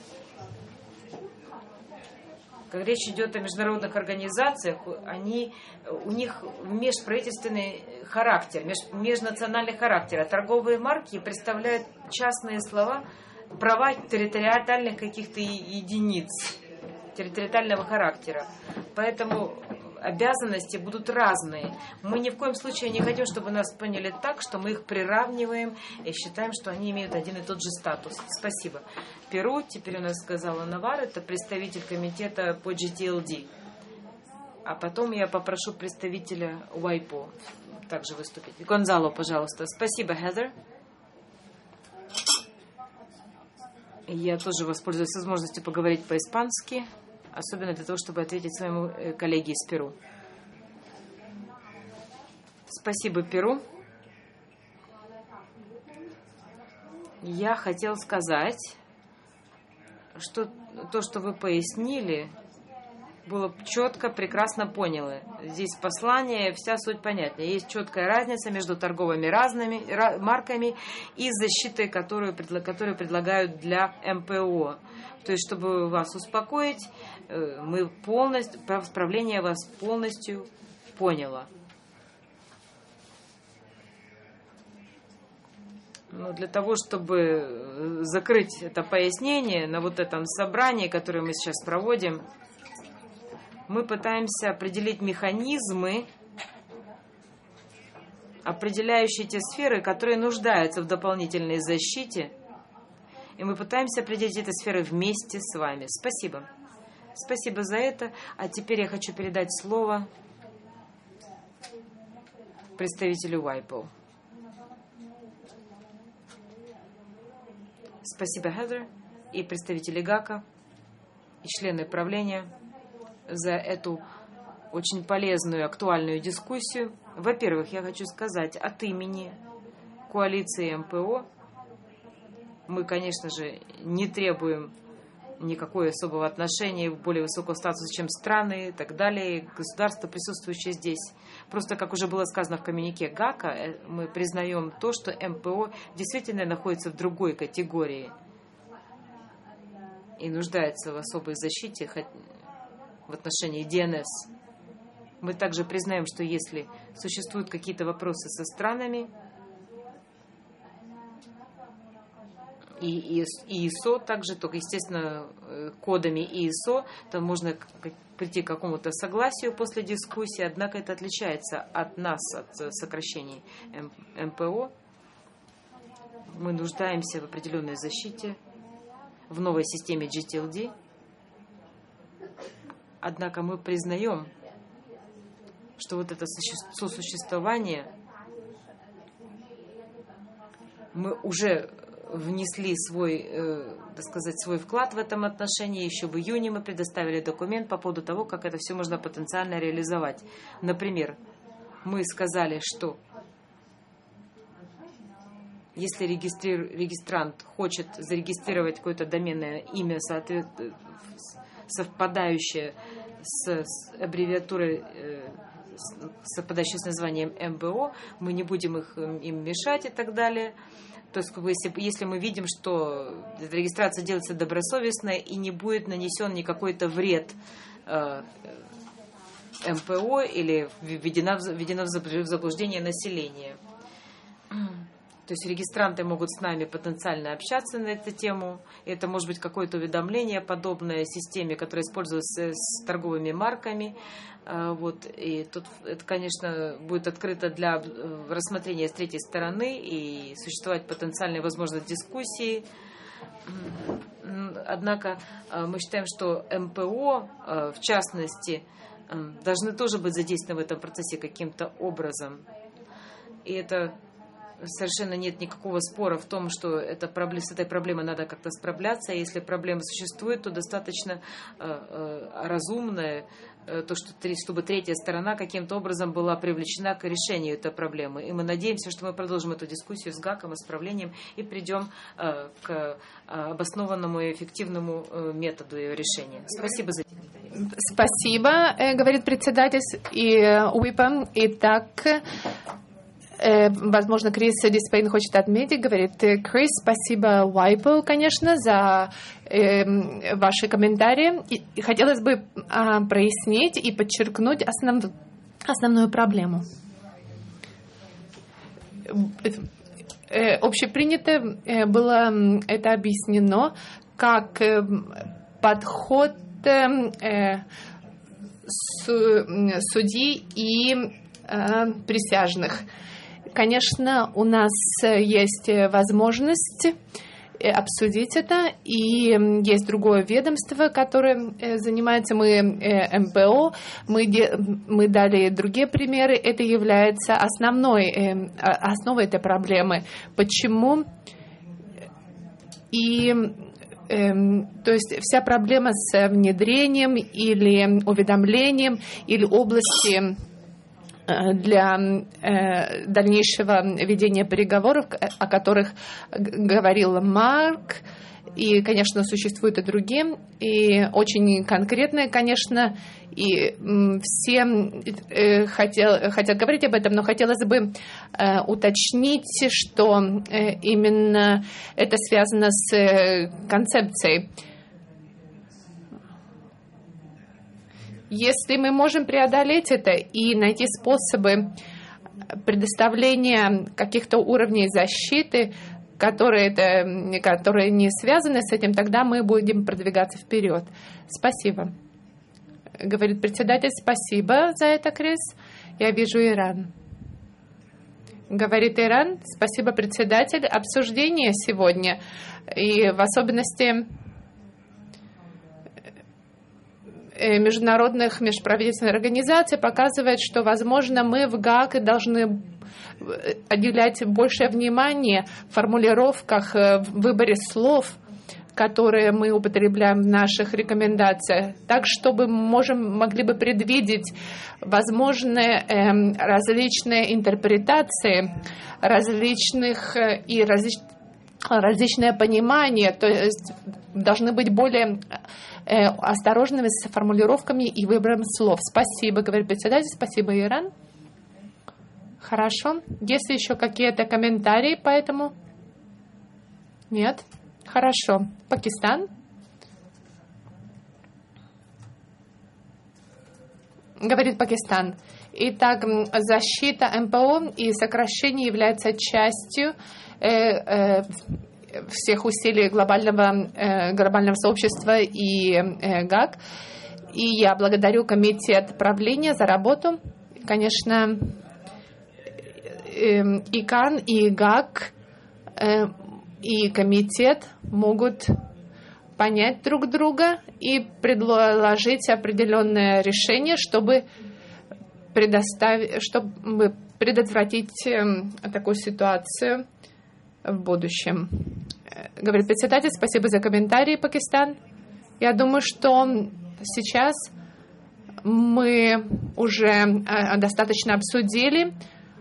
Когда речь идет о международных организациях, у них межправительственный характер, межнациональный характер. А торговые марки представляют частные права территориальных каких-то единиц, территориального характера. Поэтому обязанности будут разные. Мы ни в коем случае не хотим, чтобы нас поняли так, что мы их приравниваем и считаем, что они имеют один и тот же статус. Спасибо. Перу, теперь у нас сказала Навар, это представитель комитета по GTLD. А потом я попрошу представителя WIPO также выступить. Гонзало, пожалуйста. Спасибо, Хезер. Я тоже воспользуюсь возможностью поговорить по-испански, особенно для того, чтобы ответить своему коллеге из Перу. Спасибо, Перу. Я хотел сказать, что то, что вы пояснили, было четко, прекрасно поняло. Здесь послание, вся суть понятна. Есть четкая разница между торговыми марками и защитой, которую предлагают для МПО. То есть, чтобы вас успокоить, правление вас полностью поняло. Но для того, чтобы закрыть это пояснение на вот этом собрании, которое мы сейчас проводим, мы пытаемся определить механизмы, определяющие те сферы, которые нуждаются в дополнительной защите, и мы пытаемся определить эти сферы вместе с вами. Спасибо. Спасибо за это. А теперь я хочу передать слово представителю WIPO. Спасибо, Хезер, и представители ГАКа, и члены правления за эту очень полезную, актуальную дискуссию. Во-первых, я хочу сказать от имени коалиции МПО, мы, конечно же, не требуем никакого особого отношения, более высокого статуса, чем страны и так далее, государства, присутствующие здесь. Просто, как уже было сказано в коммюнике ГАКа, мы признаем то, что МПО действительно находится в другой категории и нуждается в особой защите в отношении ДНС. Мы также признаем, что если существуют какие-то вопросы со странами, и ИСО также, только, естественно, кодами ИСО, то можно прийти к какому-то согласию после дискуссии, однако это отличается от нас, от сокращений МПО. Мы нуждаемся в определенной защите в новой системе GTLD, однако мы признаем, что вот это сосуществование мы уже внесли свой вклад в этом отношении. Еще в июне мы предоставили документ по поводу того, как это все можно потенциально реализовать. Например, мы сказали, что если регистрант хочет зарегистрировать какое-то доменное имя, совпадающее с аббревиатурой, совпадающее с названием МБО, мы не будем им мешать и так далее. То есть, если мы видим, что регистрация делается добросовестно и не будет нанесен никакой-то вред МПО или введено в заблуждение населения. То есть регистранты могут с нами потенциально общаться на эту тему. Это может быть какое-то уведомление, подобное системе, которая используется с торговыми марками. И тут это, конечно, будет открыто для рассмотрения с третьей стороны и существовать потенциальная возможность дискуссии. Однако мы считаем, что МПО, в частности, должны тоже быть задействованы в этом процессе каким-то образом. И это совершенно нет никакого спора в том, что с этой проблемой надо как-то справляться. Если проблема существует, то достаточно разумная, чтобы третья сторона каким-то образом была привлечена к решению этой проблемы. И мы надеемся, что мы продолжим эту дискуссию с ГАКом, исправлением и придем к обоснованному и эффективному методу ее решения. Спасибо за комментарий. Спасибо, говорит председатель и УИПа. Итак, возможно, Крис Диспейн хочет отметить, говорит Крис, спасибо УИПу, конечно, за ваши комментарии. И хотелось бы прояснить и подчеркнуть основную проблему. Общепринято было это объяснено как подход судей и присяжных. Конечно, у нас есть возможность обсудить это, и есть другое ведомство, которое занимается, мы МПО, мы дали другие примеры, это является основой этой проблемы. Почему? То есть вся проблема с внедрением или уведомлением или области для дальнейшего ведения переговоров, о которых говорил Марк, и, конечно, существуют и другие, и очень конкретные, конечно, и все хотят говорить об этом, но хотелось бы уточнить, что именно это связано с концепцией. Если мы можем преодолеть это и найти способы предоставления каких-то уровней защиты, которые не связаны с этим, тогда мы будем продвигаться вперед. Спасибо. Говорит председатель, спасибо за это, Крис. Я вижу Иран. Говорит Иран, спасибо, председатель. Обсуждение сегодня, и в особенности международных межправительственных организаций, показывает, что, возможно, мы в ГАК должны уделять большее внимание в формулировках, в выборе слов, которые мы употребляем в наших рекомендациях, так, чтобы могли бы предвидеть возможные различные интерпретации, различное понимание, то есть должны быть более осторожными с формулировками и выбором слов. Спасибо, говорит председатель, спасибо, Иран. Хорошо. Есть ли еще какие-то комментарии по этому? Нет? Хорошо. Пакистан. Говорит Пакистан. Итак, защита МПО и сокращение является частью всех усилий глобального сообщества и ГАК. И я благодарю комитет правления за работу. Конечно, ИКАН, и ГАК, и комитет могут понять друг друга и предложить определенное решение, чтобы предотвратить такую ситуацию в будущем. Говорит председатель, спасибо за комментарии, Пакистан. Я думаю, что сейчас мы уже достаточно обсудили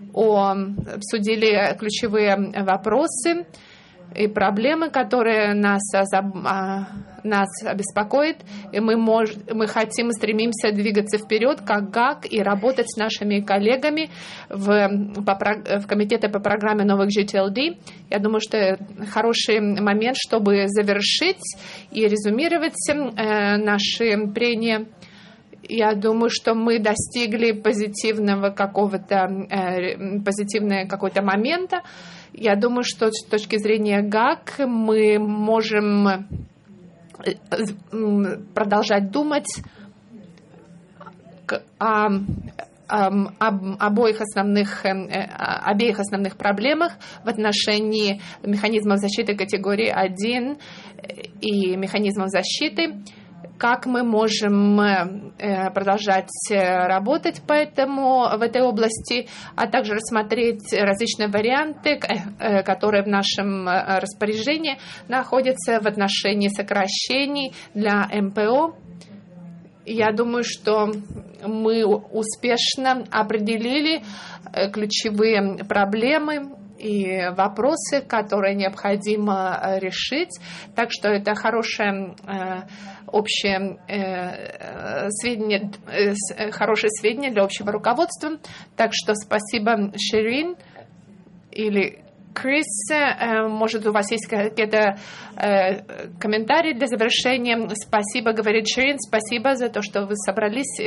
ключевые вопросы и проблемы, которые нас беспокоят. И мы хотим и стремимся двигаться вперед, как ГАК, и работать с нашими коллегами в комитете по программе новых GTLD. Я думаю, что это хороший момент, чтобы завершить и резюмировать наши прения. Я думаю, что мы достигли позитивного какого-то момента. Я думаю, что с точки зрения ГАК мы можем продолжать думать обеих основных проблемах в отношении механизмов защиты категории 1 и механизмов защиты. как мы можем продолжать работать в этой области, а также рассмотреть различные варианты, которые в нашем распоряжении находятся в отношении сокращений для МПО. Я думаю, что мы успешно определили ключевые проблемы и вопросы, которые необходимо решить. Так что это хорошее общее хорошее сведения для общего руководства. Так что спасибо, Ширин или Крис. Может, у вас есть какие-то комментарии для завершения? Спасибо, говорит Ширин. Спасибо за то, что вы собрались.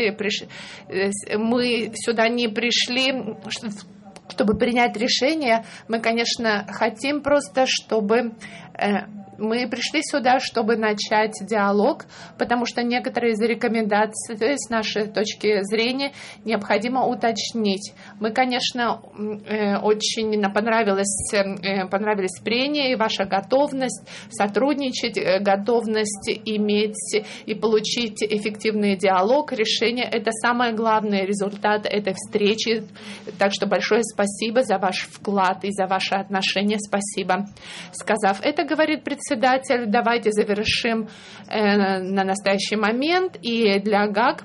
Мы сюда не пришли, чтобы принять решение. Мы, конечно, хотим просто, чтобы... Мы пришли сюда, чтобы начать диалог, потому что некоторые из рекомендаций с нашей точки зрения необходимо уточнить. Мы, конечно, очень понравились прения и ваша готовность сотрудничать, готовность иметь и получить эффективный диалог, решение. Это самый главный результат этой встречи. Так что большое спасибо за ваш вклад и за ваши отношения. Спасибо. Сказав это, говорит председатель, давайте завершим на настоящий момент. И для ГАГ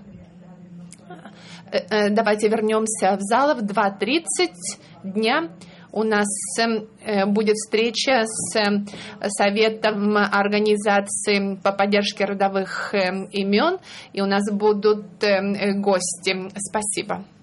давайте вернемся в зал в 2:30 дня. У нас будет встреча с Советом организации по поддержке родовых имен, и у нас будут гости. Спасибо.